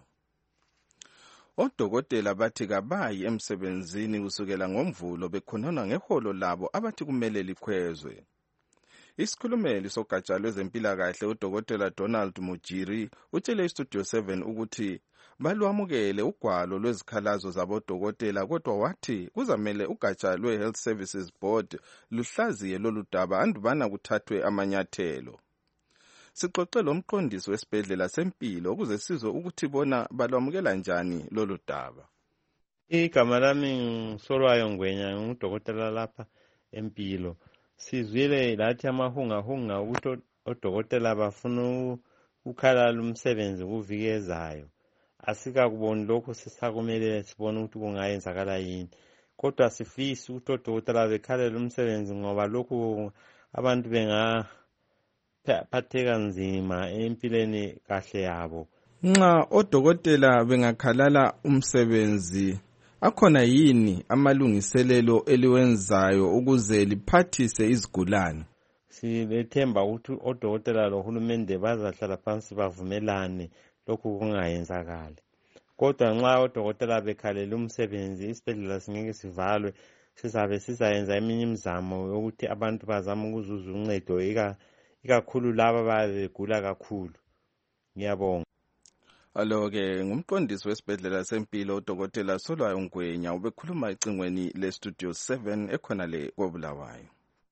Odokotela bathi kabayi emsebenzini kusukela ngoMvulo bekhonona ngeholo labo abathi kumele likhwezwe. Isikhulumeli sogatsha lwezempilakahle udokotela Donald Mujiri utshele istudio seven ukuthi balwamukele ugwalo lwezikhalazo zabodokotela kodwa wathi kuzamele ugatsha lwe-Health Services Board luhlaziye lolu daba andubana kuthathwe amanyathelo. Sixoxe lomqondisi wesibhedlela sempilo ukuze sizwe ukuthi bona balwamukela njani lolu daba. Igama lami ngisolwayo Ngwenya ngudokotela lapha empilo. Sizwile lathi amahungahunga ukuthi odokotela bafuna ukukhala umsebenzi kuvikezayo. Asikakuboni lokho sisakumele sibone ukuthi kungayenzakala yini. Kodwa sifisi ukuthi odokotela bekhalela umsebenzi ngoba lokhu abantu bengaphatheka nzima empilweni kahle yabo. Nxa odokotela bengakhalala umsebenzi akhona yini amalungiselelo eliwenzayo ukuze liphathise izigulane? Silethemba ukuthi odokotela lohulumende bazahlala phansi bavumelane lokhu kungayenzakala. Kodwa nxa odokotela bekhalela umsebenzi isibhedlela singeke sivalwe sizabe sizayenza eminye imizamo yokuthi abantu bazama ukuzuza uncedo ikakhulu laba babegula kakhulu. Ngiyabonga. Alo-ke ngumqondisi wesibhedlela sempilo udokotela Solwayo Ngwenya ubekhuluma ecingweni lestudio seven ekhona le kobulawayo.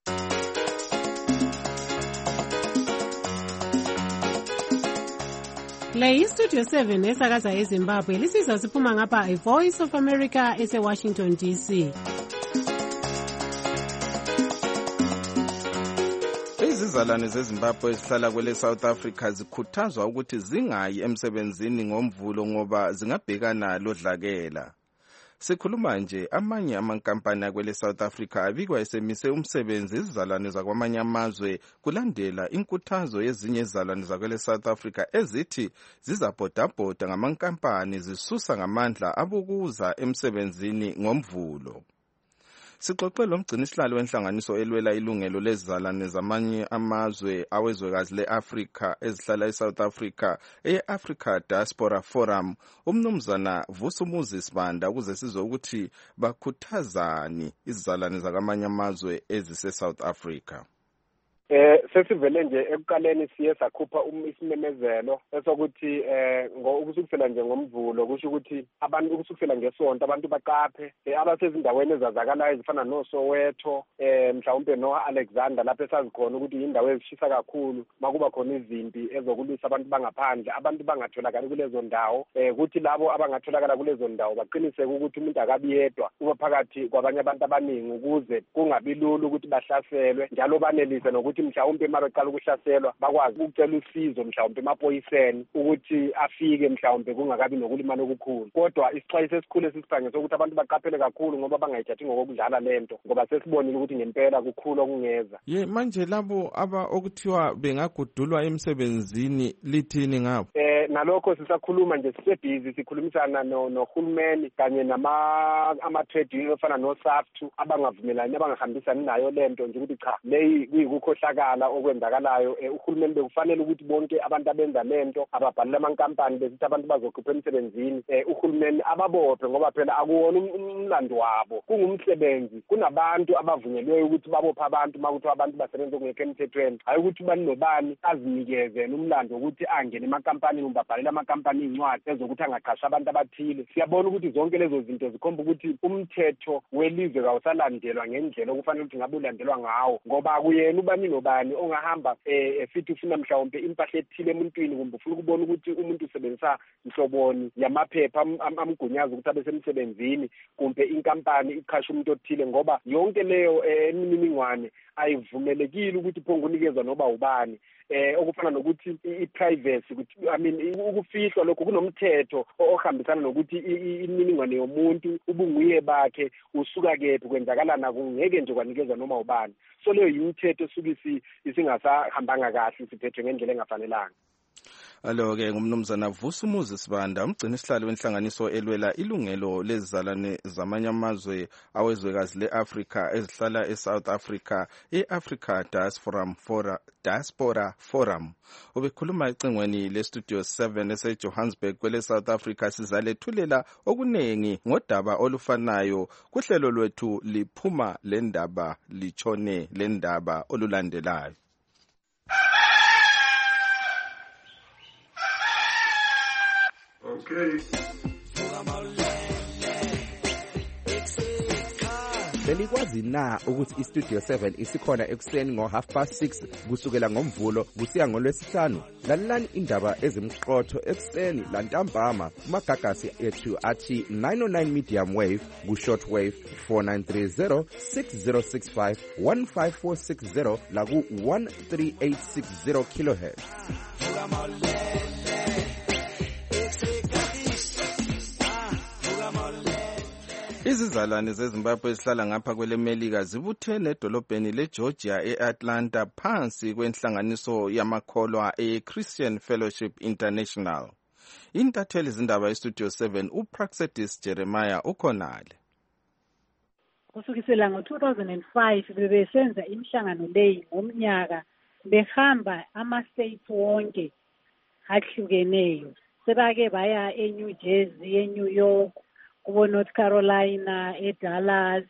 Le istudio seven esakaza eZimbabwe lisizwa siphuma ngapha iVoice of America ese-Washington D C. Izizalwane zeZimbabwe ezihlala kwele South Africa zikhuthazwa ukuthi zingayi emsebenzini ngoMvulo ngoba zingabhekana lodlakela. Sikhuluma nje amanye amankampani akwele South Africa abikwa esemise umsebenzi izizalwane zakwamanye amazwe kulandela inkuthazo yezinye izizalwane zakwele South Africa ezithi zizabhodabhoda ngamankampani zisusa ngamandla abukuza emsebenzini ngoMvulo. Sixoxe lomgcinisihlalo wenhlanganiso elwela ilungelo lezizalwane zamanye amazwe awezwekazi le-Afrika ezihlala eSouth Africa e-Africa Diaspora Forum umnumzana Vusumuzi Sibanda ukuze sizwe ukuthi bakhuthazani izizalwane zakamanye amazwe ezise-South Africa. Eh sesivele nje ekuqaleni siye sakhupha isimemezelo esokuthi eh ngokusukela nje ngoMvulo kusho ukuthi abantu ukusukela ngesonto abantu baqaphe abasezindaweni ezazakalayo ezifana noSoweto eh mhlawumbe noAlexander lapho esazikhona ukuthi indawo ezishisa kakhulu makuba khona izimpi ezokulwisa abantu bangaphandle abantu bangatholakala kulezo ndawo eh ukuthi labo abangatholakala kulezo ndawo baqiniseke ukuthi umuntu akabi yedwa uba phakathi kwabanye abantu abaningi ukuze kungabi lula ukuthi bahlaselwe njalo banelise nokuthi mhlawumbe mabaqala ukuhlaselwa bakwazi ukucela usizo mhlawumbe emaphoyiseni ukuthi afike mhlawumbe kungakabi nokulimala okukhulu. Kodwa isixwayiso esikhulu esisibhange sokuthi abantu baqaphele kakhulu ngoba bangayithathi ngokudlala lento ngoba sesibonile ukuthi ngempela kukhulu okungeza. Ye manje labo aba okuthiwa bengagudulwa emsebenzini lithini ngabo? Eh nalokho sisakhuluma nje sisebhizi sikhulumisana nohulumeni kanye nama ama trade union ofana no S A F T U abangavumelani abangahambisani nayo lento nje ukuthi cha leyi kuyikukhohlakala kuyabonakala okwenzakalayo uhulumeni bekufanele ukuthi bonke abantu abenza lento ababhalile amankampani besithi abantu bazokhipha emsebenzini uhulumeni ababophe ngoba phela akuwona umlando wabo kungumsebenzi kunabantu abavunyelweyo ukuthi babophe abantu makuthi abantu basebenza okungekho emthethweni hayi ukuthi ubani nobani azinikeze umlando ukuthi angene emankampanini umbabhalele amankampani incwadi ezokuthi angaqasha abantu abathile siyabona ukuthi zonke lezo zinto zikhomba ukuthi umthetho welizwe kawusalandelwa ngendlela okufanele ukuthi ngabe ulandelwa ngawo ngoba akuyena ubani nobani ongahamba efithi ufuna mhlawumbe impahla ethile emuntwini kumbe ufuna ukubona ukuthi umuntu usebenzisa mhloboni yamaphepha amgunyaza ukuthi abe semsebenzini kumbe inkampani iqhasha umuntu othile ngoba yonke leyo imininingwane ayivumelekile ukuthi phongunikezwa noba ubani eh okufana nokuthi i-privacy ukuthi I mean ukufihlwa lokho kunomthetho ohambisana nokuthi imininingwane yomuntu ubunguye bakhe usuka kephi kwenzakalana kungeke nje kwanikezwa noma ubani so leyo yimithetho esukisi isingasahambanga kahle siphethwe ngendlela engafanelanga. Alo-ke ngumnumzana Vusumuzi Sibanda umgcini isihlalo wenhlanganiso elwela ilungelo lezizalwane zamanye amazwe awezwekazi le-Afrika ezihlala e-South Africa e-Africa Diaspora Forum, Diaspora Forum. Ubekhuluma ecingweni le-Studio seven ese-Johannesburg kwele-South Africa sizalethulela okuningi ngodaba olufanayo kuhlelo lwethu liphuma lendaba lichone lendaba olulandelayo. Okay. Belikwazi na ukuthi iStudio seven isikhona ekuseni ngo half past six kusukela ngomvulo kusiya ngolwesihlanu lalelani indaba ezimqotho ekuseni lantambama kumagagasi ethu athi nine oh nine medium wave ku short wave four nine three zero six zero six five one five four six zero la ku one three eight six zero kilohertz. Izizalwane zeZimbabwe ezihlala ngapha kwele Melika zibuthene edolobheni leGeorgia eAtlanta phansi kwenhlanganiso yamakholwa eChristian Fellowship International. Intatheli izindaba eStudio seven uPraxedis Jeremiah ukhonale. Kusukisela ngo two thousand five bebesenza imihlangano leyi ngomnyaka behamba ama-states wonke ahlukeneyo sebake baya eNew Jersey eNew York kubo North Carolina eDallas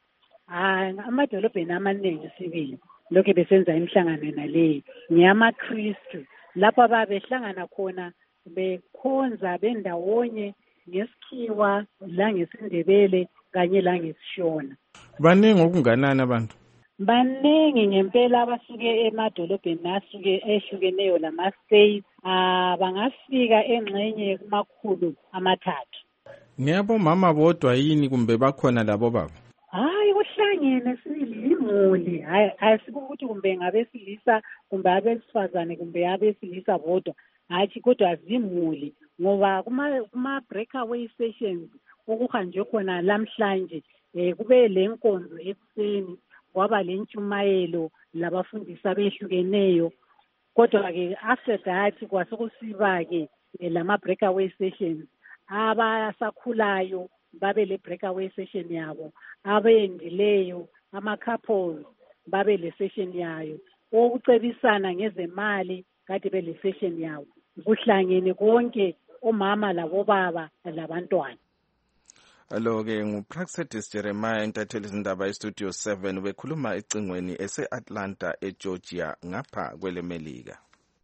amadolobheni amaningi sibili lokho besenza imihlangano naleyi ngiyamaKristu lapho ababehlangana khona bekhonza bendawonye ngesikhiwa la ngesindebele kanye la ngesishona. Baningi okunganani abantu? Baningi ngempela abasuke emadolobheni asuke ehlukeneyo lama states bangafika engxenye kumakhulu amathathu. Ngiyabo mama bodwa yini kumbe bakhona labo baba? Hayi kuhlangene silimuli hayi asikuthi kumbe ngabesilisa kumbe abesifazane kumbe abesilisa bodwa hayi kodwa azimuli ngoba kuma kuma breakaway sessions okuhanjwe khona lamhlanje eh kube lenkonzo ekuseni kwaba lentshumayelo labafundisi abehlukeneyo kodwa ke after that kwasekusiba ke lama breakaway sessions abasakhulayo babe le breakaway session yabo abendileyo ama couples babe le session yayo okucebisana ngezemali kade be le session yawo kuhlangene konke omama labo baba labantwana. Alo-ke nguPraxedis Jeremiah intatheli izindaba eStudio seven bekhuluma ecingweni ese-Atlanta eGeorgia ngapha kwele Melika.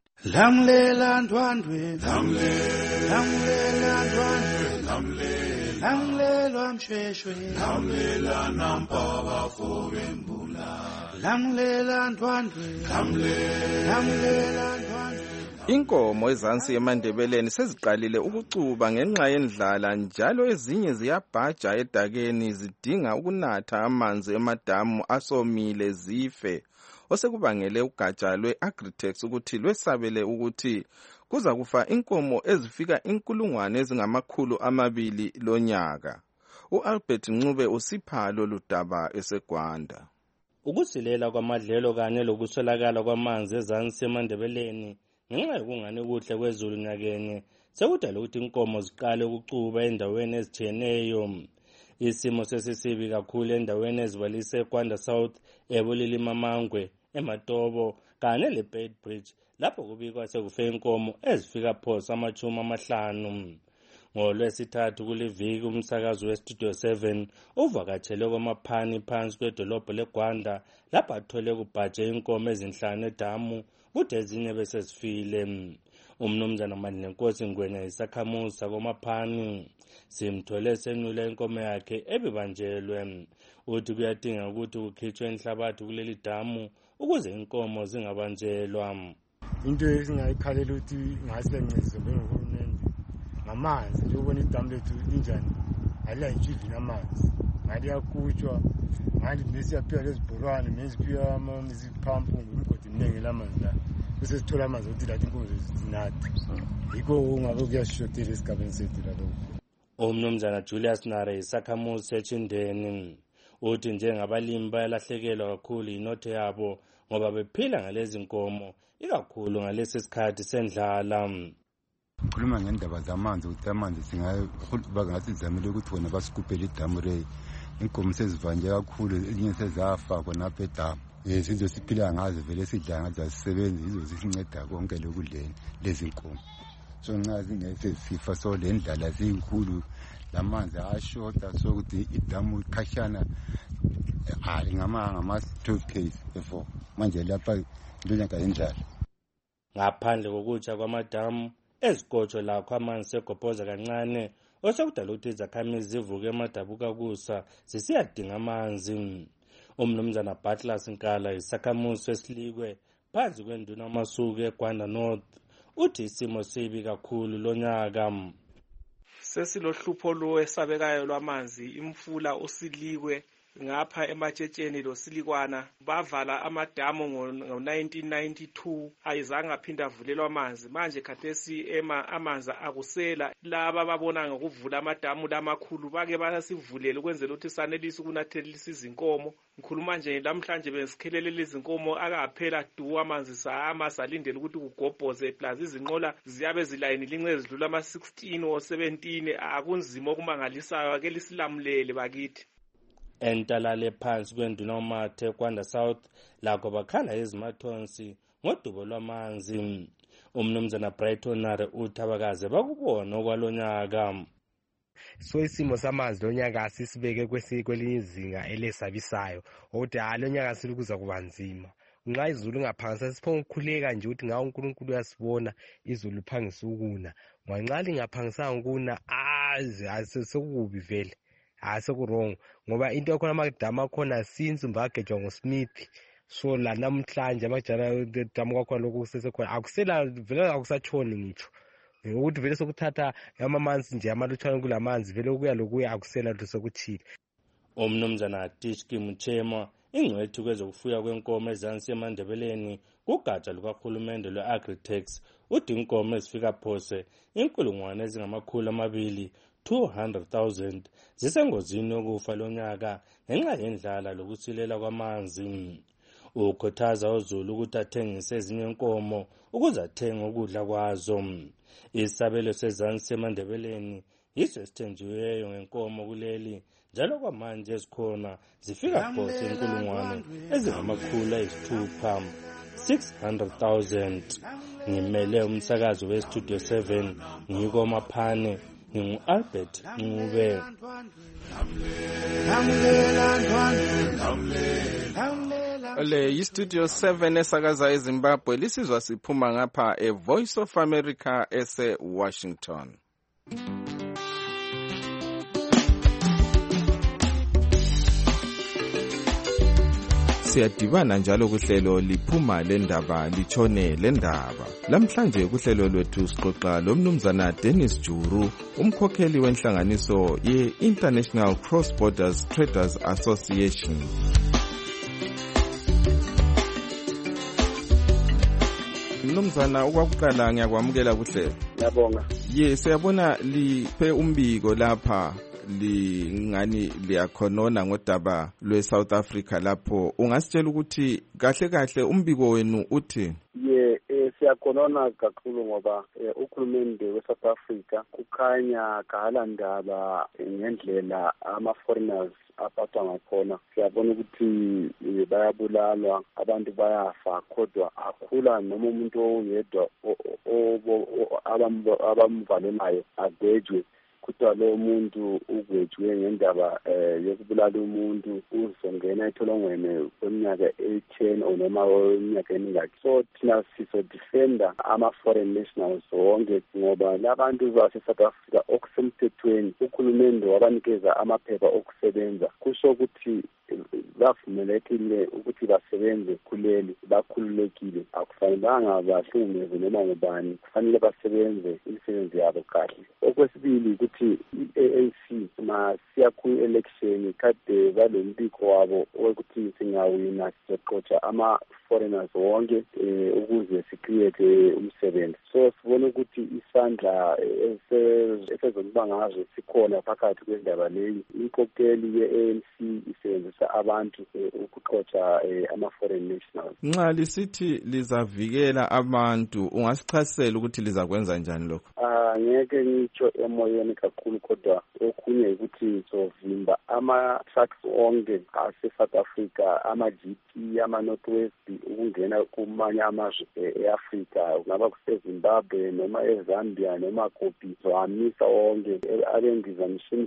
Lamlela ndwandwe lamlela ndwandwe lamlela lamlela mshweshwe lamlela nampaba fobembula lamlela ndwandwe lamlela ndwandwe. Inkomo ezansi eMandebeleni seziqalile ukucuba ngenxa yendlala njalo ezinye ziyabhaja edakeni zidinga ukunatha amanzi emadamu asomile zife. Osekubangele ugatsha lwe-Agritex ukuthi lwesabele ukuthi kuza kufa inkomo ezifika inkulungwane ezingamakhulu amabili lonyaka. U-Albert Ncube usipha lolu daba eseGwanda. Ukusilela kwamadlelo kanye lokuswelakala kwamanzi ezansi eMandebeleni ngenxa yokungani kuhle kwezulu nyakeni sekudala ukuthi inkomo ziqale ukucuba endaweni ezitshiyeneyo. Isimo sesisibi kakhulu endaweni ezibalise eGwanda South, eBulili Mamangwe, eMatobo kanye leBed Bridge lapho kubikwa sekufe inkomo ezifika phosa amachumi amahlanu. NgoLwesithathu kuliviki umsakazi weStudio seven uvakatshele kwamaphani phansi kwedolobho leGwanda lapho athole kubhaje inkomo ezinhlanu edamu kuthi ezinye bese zifile. Umnumzana Mandlenkosi Ngwenya isakhamuzi kwamaphani simthole senule inkomo yakhe ebibanjelwe. Uthi kuyadinga ukuthi kukhitshwe inhlabathi kuleli damu ukuze inkomo zingabanjelwa. Into esingayikhalela ukuthi ngasibenceze ngohulumende ngamanzi nje ubona idamu lethu linjani alayitshidlina amanzi ngali yakutshwa ngali mesiyaphiwa lezibhorwane mesiphiwa amaziphampu ngumgodi mningi lamanzi la bese sithola amanzi ukuthi lathi inkomo zinathe yikho ngabe kuyashotela esigabeni sethu lapho. Umnumzana Julius Nare isakhamuzi seChindeni uthi njengabalimi bayalahlekelwa kakhulu inotho yabo ngoba bephila ngalezi nkomo ikakhulu ngalesi sikhathi sendlala. Khuluma ngendaba zamanzi ukuthi amanzi singayiba ngathi zamile ukuthi wona basikupele idamu leyi inkomo sezivanje kakhulu ezinye sezafa khonapha edamu. Yes, izinto siphila ngazo vele sidla ngazo asisebenzi izo zisinceda konke lokudleni lezi nkomo. So nxa zingese sifa so le ndlala zinkulu lamanzi ashota sokuthi idamu khashana ali ngama ngama two case before manje lapha ndonyaka indlala. Ngaphandle kokutsha kwamadamu ezikotsho lakho amanzi segobhoza kancane osokudala ukuthi izakhamizi zivuke emadabuka kusa zisiyadinga amanzi. Umnumzana Butler Nkala isakhamuzi sesilikwe phansi kwenduna amasuku eGwanda North uthi isimo sibi kakhulu lonyaka. Sesilohlupho lwesabekayo lwamanzi imfula usilikwe ngapha ematshetsheni losilikwana bavala amadamu ngo nineteen ninety-two ayizange aphinda avulelwa amanzi manje khathesi ema amanzi akusela laba babona ngokuvula amadamu lamakhulu bake basivulele ukwenzela ukuthi sanelise ukunathelisa izinkomo. Ngikhuluma nje namhlanje besikhelele izinkomo akaphela du amanzi sahamba salindele ukuthi kugobhoze plus izinqola ziyabe zilayinile ince ezidlula ama sixteen or seventeen akunzima okumangalisayo ake lisilamulele bakithi. Entalale phansi kwenduna uMathe Kwanda South lakho bakhala ezimathonsi ngodubo lwamanzi. Umnumzana Brighton Nare uthi abakaze bakubona okwalonyaka. So isimo samanzi lonyaka sisibeke kwelinye izinga elesabisayo ukuthi alonyaka silukuza kubanzima. Nxa izulu ngaphangisa siphonga ukukhuleka nje ukuthi ngawo uNkulunkulu uyasibona izulu liphangisa ukuna. Nxa lingaphangisanga ukuna aze asekubi vele. Asekurong ngoba into yakhona amadama akhona since mbagejwa ngoSmith so la namhlanje amajana damu kwakhona lokhu kusesekhona akusela vele akusatshoni ngitsho ukuthi vele sokuthatha amamanzi nje amalutshwana kulamanzi vele kuya lokuya akusela lutho sokuthile. Umnumzana Tishki Mchema ingcwethi kwezokufuya kwenkomo ezansi eMandebeleni kugatsha lukahulumende lwe-Agritex uthi inkomo ezifika phose inkulungwane ezingamakhulu amabili two hundred thousand zisengozini yokufa lonyaka ngenxa yendlala lokusilela kwamanzi. Ukhuthaza uZulu ukuthi athengise ezinye inkomo ukuze athenge ukudla kwazo. Isabelo sezansi eMandebeleni yiso esithenjiweyo ngenkomo kuleli njalo kwamanje esikhona zifika phose inkulungwane ezingamakhulu ayisithupha six hundred thousand. Ngimele umsakazi weStudio seven ngiko Maphane ngingu-Albert Ncube. Le yiStudio seven esakaza eZimbabwe lisizwa siphuma ngapha eVoice of America ese-Washington. Siyadibana njalo kuhlelo liphuma lendaba litshone lendaba. Lamhlanje kuhlelo lwethu sixoxa lomnumzana Dennis Juru, umkhokheli wenhlanganiso ye-International Cross Borders Traders Association. Mnumzana ukwakuqala ngiyakwamukela kuhlelo. Ngiyabonga. Ye siyabona liphe umbiko lapha lingani liyakhonona ngodaba lweSouth Africa lapho ungasitshela ukuthi kahle kahle umbiko wenu uthi? Ye siyakhonona kakhulu ngoba uhulumende we-South Africa kukhanya kahalandaba ngendlela ama-foreigners aphathwa ngakhona. Siyabona ukuthi bayabulalwa, abantu bayafa, kodwa akhula noma umuntu oyedwa abamvalelayo agwejwe. Kuthiwa lo muntu ugwejwe ngendaba yokubulala umuntu uzongena etholongweni kweminyaka eighteen or noma iminyaka emingaki. So thina sizo-defenda ama-foreign nationals wonke ngoba labantu base-South Africa okusemthethweni uhulumende wabanikeza amaphepha okusebenza. Kusho ukuthi bavumelekile ukuthi basebenze kuleli, bakhululekile. Akufanelanga bahlukumeze noma ngubani, kufanele basebenze imisebenzi yabo kahle. Okwesibili ukuthi i-A N C masiya ku-election kade balombiko wabo wokuthi singawina sizoqotsha ama-foreigners wonke ukuze sicreate umsebenzi. So sibona ukuthi isandla esezokuba ngazo sikhona phakathi kwendaba leyi. Inkokeli ye-A N C isebenzisa abantu ukuqotsha ama-foreign nationals. Nxa lisithi lizavikela abantu, ungasichasisela ukuthi lizakwenza njani lokho? Ngeke ngitsho emoyeni kakhulu, kodwa okhunye ukuthi sizovimba ama-trucks onke ase-South Africa, ama-G P, ama-North West ukungena kumanye amazwe e-Afrika, kungaba kuseZimbabwe noma eZambia noma kuphi, zohamisa onke. Abengizamshini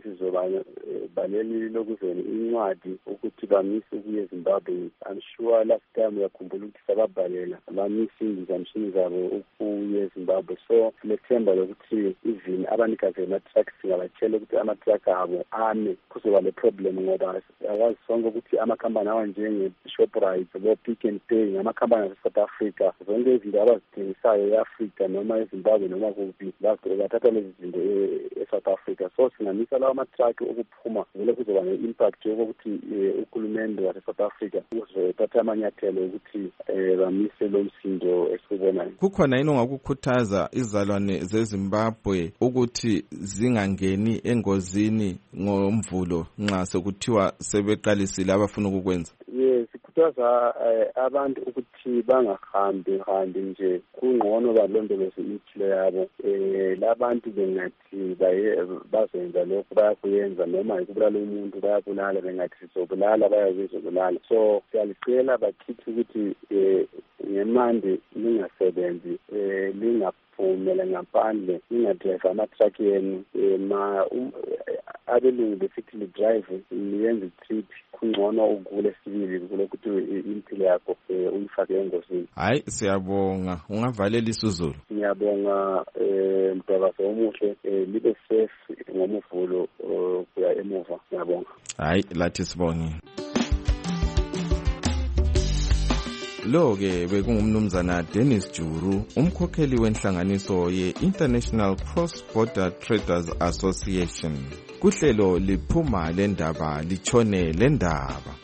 sizobaleli lokuzeni incwadi ukuthi bamise ukuya eZimbabwe. I'm sure last time uyakhumbula ukuthi sababhalela bamisa izamshini zabo ukuya eZimbabwe. So silethemba lokuthi even abanikazi bama-trucks singabatshela ukuthi ama-truck abo ame, kuzoba le problem ngoba akazi sonke ukuthi amakhampani awanjenge-Shoprite bo-Pick n Pay ngamakhampani ase-South Africa, zonke izinto abazithengisayo e-Afrika noma eZimbabwe noma kuphi bathatha lezi zinto e-South Africa. So singamisa lawo ama-truck okuphuma, vele kuzoba ne-impact yokuthi uhulumende wase-South Africa uzothatha amanyathelo ukuthi bamise lo msindo esikubonayo. Kukhona yini ongakukhuthaza izalwane zeZimbabwe ukuthi zingangeni engozini ngomvulo nxa sekuthiwa sebeqalisile abafuna ukukwenza? Yes, sikhuthaza abantu ukuthi bangahambi hambi nje, kungcono balondoloze impilo yabo. Labantu bengathi bazenza lokho bayakuyenza, noma ikubulala umuntu bayabulala, bengathi sizobulala bayabizobulala. So siyalicela bakithi ukuthi ngemande lingasebenzi, lingaphumela ngaphandle, lingadrive ama-truck yenu. Abelungu besithi lidrive liyenze i-trip, kungcono ukule sibili kulokuthi impilo yakho uyifake engozini. Hayi, siyabonga. Ungavalela isiZulu. Ngiyabonga mdakazi omuhle, libe safe ngomuvulo kuya emuva. Ngiyabonga. Hayi, lathi sibonge. Lo-ke bekungumnumzana Dennis Juru, umkhokheli wenhlanganiso ye-International Cross-Border Traders Association. Kuhlelo liphuma lendaba litshone lendaba.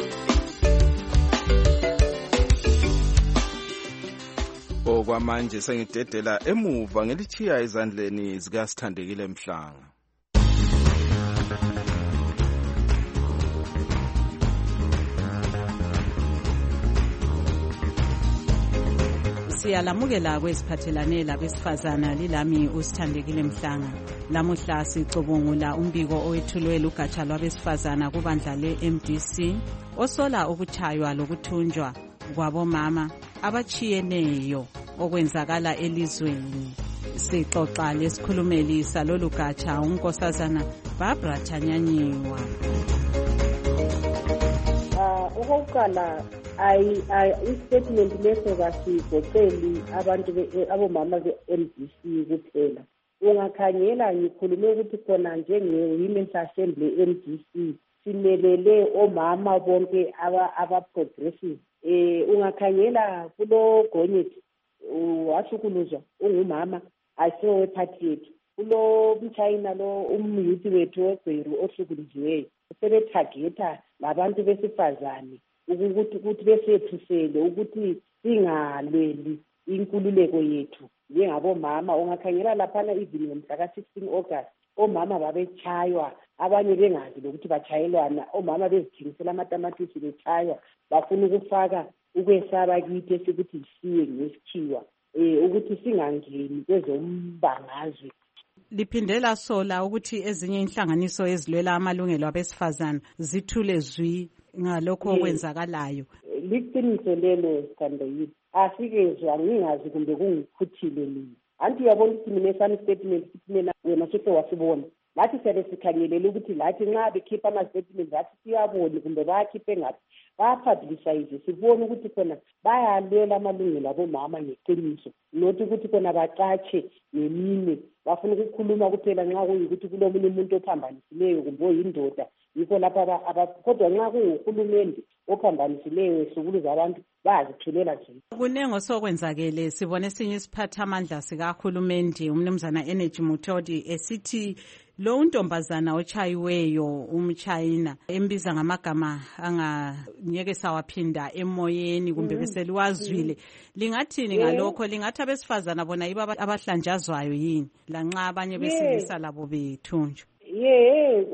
Okwamanje sengidedela emuva ngelichiya ezandleni zikaSithandekile Mhlanga. Siyalamukela kweziphathelane labesifazana, lilami uSithandekile Mhlanga. Lamuhla sicubungula umbiko owethulwe lugatsha lwabesifazana kubandla le-M D C osola ukuchaywa lokuthunjwa kwabomama abachiyeneyo okwenzakala elizweni. Sixoxa lesikhulumeli salolu gatsha unkosazana Barbara Chanyanyiwa. Okokuqala, i-statement leso kasigoqeli abantu abomama be-M D C kuphela. Ungakhangela ngikhulume ukuthi khona njenge-Women's Assembly M D C simelele omama bonke aba-progressive. Eh ungakhangela kulo Gonyeti washukuluzwa ungumama asiwe wephathi yethu. Kulo mchayina lo umyuthi wethu weGweru ohlukuluziweyo sebethageta labantu besifazane ukuthi ukuthi besephisele ukuthi singalweli inkululeko yethu njengabomama. Ungakhangela laphana even ngomhla ka-sixteen August omama babechaywa, abanye bengazi lokuthi bachayelwana, omama bezithengisela amatamatisi bechaywa, bafuna ukufaka ukwesaba kithi esikuthi siye ngesikhiwa. um ukuthi singangeni kwezombangazwe. Liphindela sola ukuthi ezinye inhlanganiso ezilwela amalungelo abesifazane zithule zwi ngalokho okwenzakalayo. Liqiniso lelo Sithandayile, asikezwa ngingazi kumbe kungikhuthile mina. Anti uyabona ukuthi mina esami statement mina wena sese wasibona. Lathi siyabe sikhangelele ukuthi lathi nxa bekhipha ama-statement lathi siyabone kumbe bayakhiphe ngathi bayapublicize sibone ukuthi khona bayalwela amalungelo abomama ngeqiniso, nothi ukuthi khona bacatshe ngeminwe bafuna ukukhuluma kuphela nxa kuyikuthi kulomunye umuntu ophambanisileyo kumbe oyindoda, yikho lapha kodwa nxa kunguhulumende ophambanisileyo ehlukuluza abantu bayazithulela nje. Kunengo sokwenzakele sibone esinye isiphathamandla sikahulumende umnumzana Energy Mutodi esithi lo untombazana ochayiweyo umchina embiza ngamagama anganyeke sawaphinda emoyeni kumbe beseliwazwile. Lingathini ngalokho? Lingathi abesifazana bona yibo abahlanjazwayo yini lanxa abanye besilisa labo bethunjwa? Ye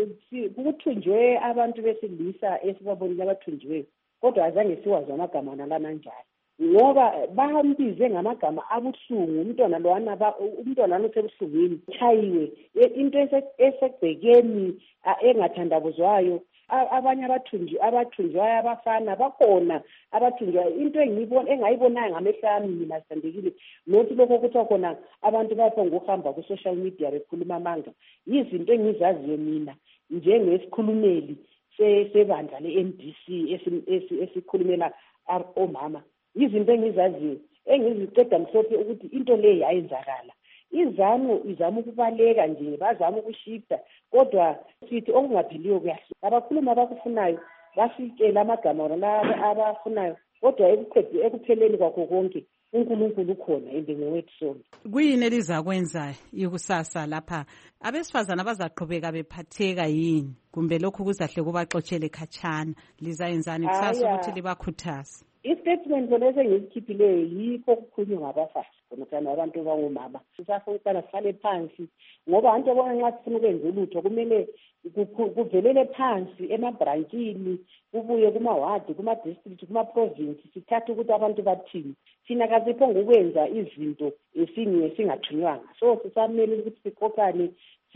kuthunjwe abantu besilisa esibabonile abathunjiweyo, kodwa azange siwazi amagama nalananjalo ngoba bahambize ngamagama abuhlungu. Umntwana lowana umntwana losebuhlungwini chayiwe into esegcekeni engathandabuzwayo. Abanye abathunji abathunjwayo abafana bakhona abathunjwayo. Into engiyibona engayibonanga ngamehlo ami mina Sithandekile nothi lokho kuthiwa khona abantu baphonga ukuhamba ku social media bekhuluma amanga, yizinto engizaziyo mina njengesikhulumeli sebandla le-M D C esikhulumela omama. Izinto engizaziyo engiziqeda mhlophe ukuthi into le yayenzakala. Izamo izama ukubaleka nje, bazama ukushifta, kodwa sithi okungapheliyo kuyahluka. Abakhuluma abakufunayo basikela amagama wona abafunayo, kodwa ekupheleni kwakho konke uNkulunkulu ukhona endingowethu sonke. Kuyini elizakwenza ikusasa lapha? Abesifazana bazaqhubeka bephatheka yini kumbe lokhu kuzahle kubaxotshele khatshana? Lizayenzani kusasa ukuthi libakhuthaze? I-statement lesi engisikhiphileyo yikho okukhulunywa ngabafazi khona abantu bangomama. Sisafuna ukubana sihlale phansi ngoba abantu abona nxa sifuna ukwenza ulutho kumele kuvelele phansi emabranchini, kubuye kumawadi, kuma-district, kuma-province, sithathe ukuthi abantu bathini. Thina kasiphonga ukwenza izinto esingathunywanga, so sisamele ukuthi siqoqane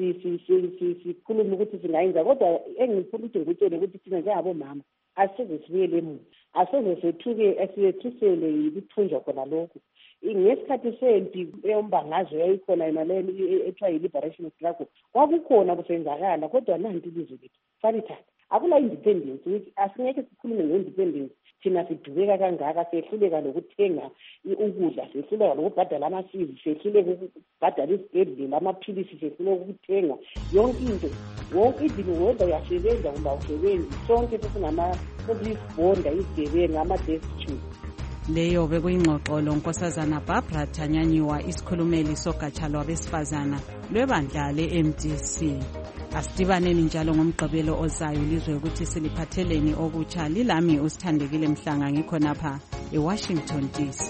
sikhulume ukuthi singayenza. Kodwa engifuna ukuthi ngikutshele ukuthi thina njengabomama asize sibuyele emuva, asize sethuke siyethusele yikuthunjwa khona lokhu. Ngesikhathi sempi eyombangazwe yayikhona yona le ethiwa yi-liberation struggle kwakukhona kusenzakala, kodwa nanti ilizwe lethu sanithatha akula independence ukuthi asingeke sikhulume nge-independence thina sidubeka kangaka, sehluleka lokuthenga ukudla, sehluleka lokubhadala amasizi, sehluleka ukubhadala izibhedlela, amaphilisi sehluleka ukuthenga yonke into. Wonke idini wenda uyasebenza kumbe awusebenzi, sonke sesingama-police izigebenga, ama-destitute. Leyo bekuyingxoxo lonkosazana Barbara Thanyanyiwa, isikhulumeli sogatsha lwabesifazana lwebandla le-M D C. Asidibaneni njalo ngomgqibelo ozayo lizwe ukuthi siliphatheleni okutsha. Lilami uSithandekile Mhlanga ngikhonapha eWashington D C.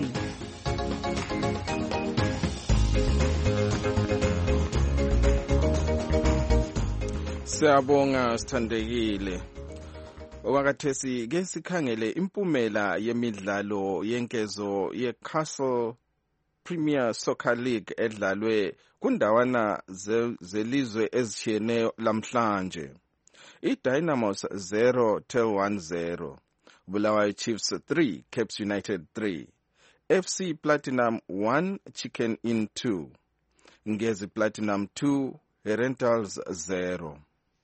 Siyabonga Sithandekile. Okwakathesi ke sikhangele impumela yemidlalo yenkezo yeCastle Premier Soccer League edlalwe kundawana zelizwe ezitshiyeneyo lamhlanje. iDynamos zero till one zero, Bulawayo Chiefs three, Caps United three, F C Platinum one, Chicken Inn two, Ngezi Platinum two, Rentals zero.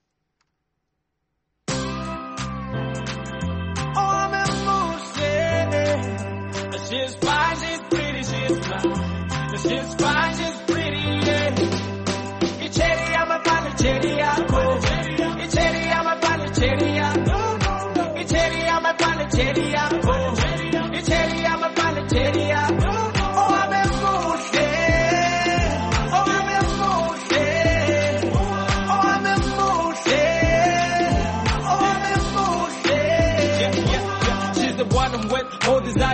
She's fine, she's pretty, she's fine. She's fine, she's pretty, yeah. It's cherry, I'm a fan, cherry, I'm a It's cherry, I'm a fan, cherry, I'm It's cherry, I'm a fan, cherry, I'm It's cherry, I'm a fan, cherry, I'm Oh, I'm a moose, oh, I'm a moose, oh, I'm a moose, oh, I'm a moose, yeah, yeah, yeah. She's the one I'm with, all these other girls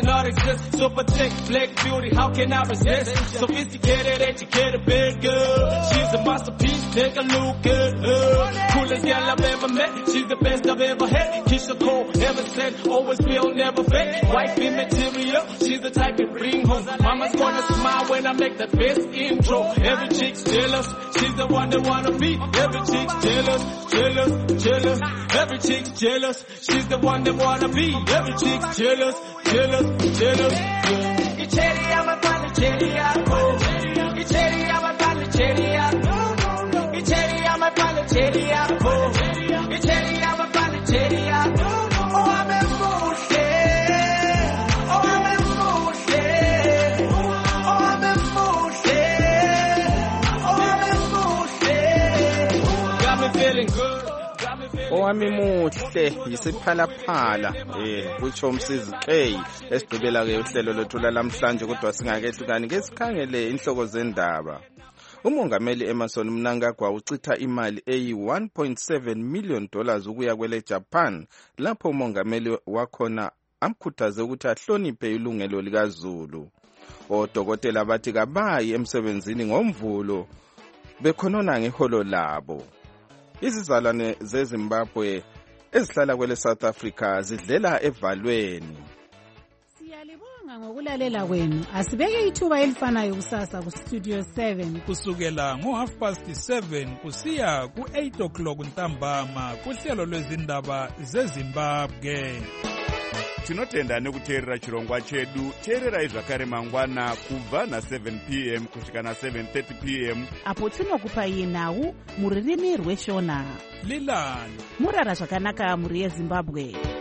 does not exist. Super thick, black beauty, how can I resist? Sophisticated, educated, big girl. She's a masterpiece, take a look at her. Coolest girl I've ever met, she's the best I've ever had. Kiss the cold, never said, always feel, never fake. Wifey material, she's the type you bring home. Mama's gonna smile when I make that best intro. Every chick's jealous, she's the one they wanna be. Every chick's jealous, jealous, jealous. Every chick's jealous, she's the one they wanna be. Every chick's jealous, jealous, jealous. Icheri amapale cheri yako, icheri amapale cheri yako, icheri amapale cheri yako, icheri amapale cheri yako. Oh, I'm a muhle, oh, I'm a muhle, oh, I'm a muhle, oh, I'm a muhle. Got me feeling good. Owami muhle yisiphalaphala eh kutsho umsizi K esigqibela ke uhlelo lwethu lamhlanje kodwa singakehlukani ke sikhangele inhloko zendaba. Umongameli Emmerson Mnangagwa uchitha imali eyi one point seven million dollars ukuya kwele Japan lapho umongameli wakhona amkhuthaze ukuthi ahloniphe ilungelo likaZulu. Odokotela bathi kabayi emsebenzini ngomvulo bekhonona ngeholo labo. Izizalwane zeZimbabwe ezihlala kwele South Africa zidlela evalweni. Siyalibonga ngokulalela kwenu. Asibeke ithuba elifanayo kusasa ku Studio seven kusukela ngo half past seven kusiya ku eight o'clock ntambama kuhlelo lwezindaba zeZimbabwe. Tinotenda nekuteerera chirongwa chedu. Teererai zvakare mangwana kubva na seven p m kusvika na seven thirty p m apo tinokupai nhau muririmi rweshona. Lilani murara zvakanaka muri yeZimbabwe.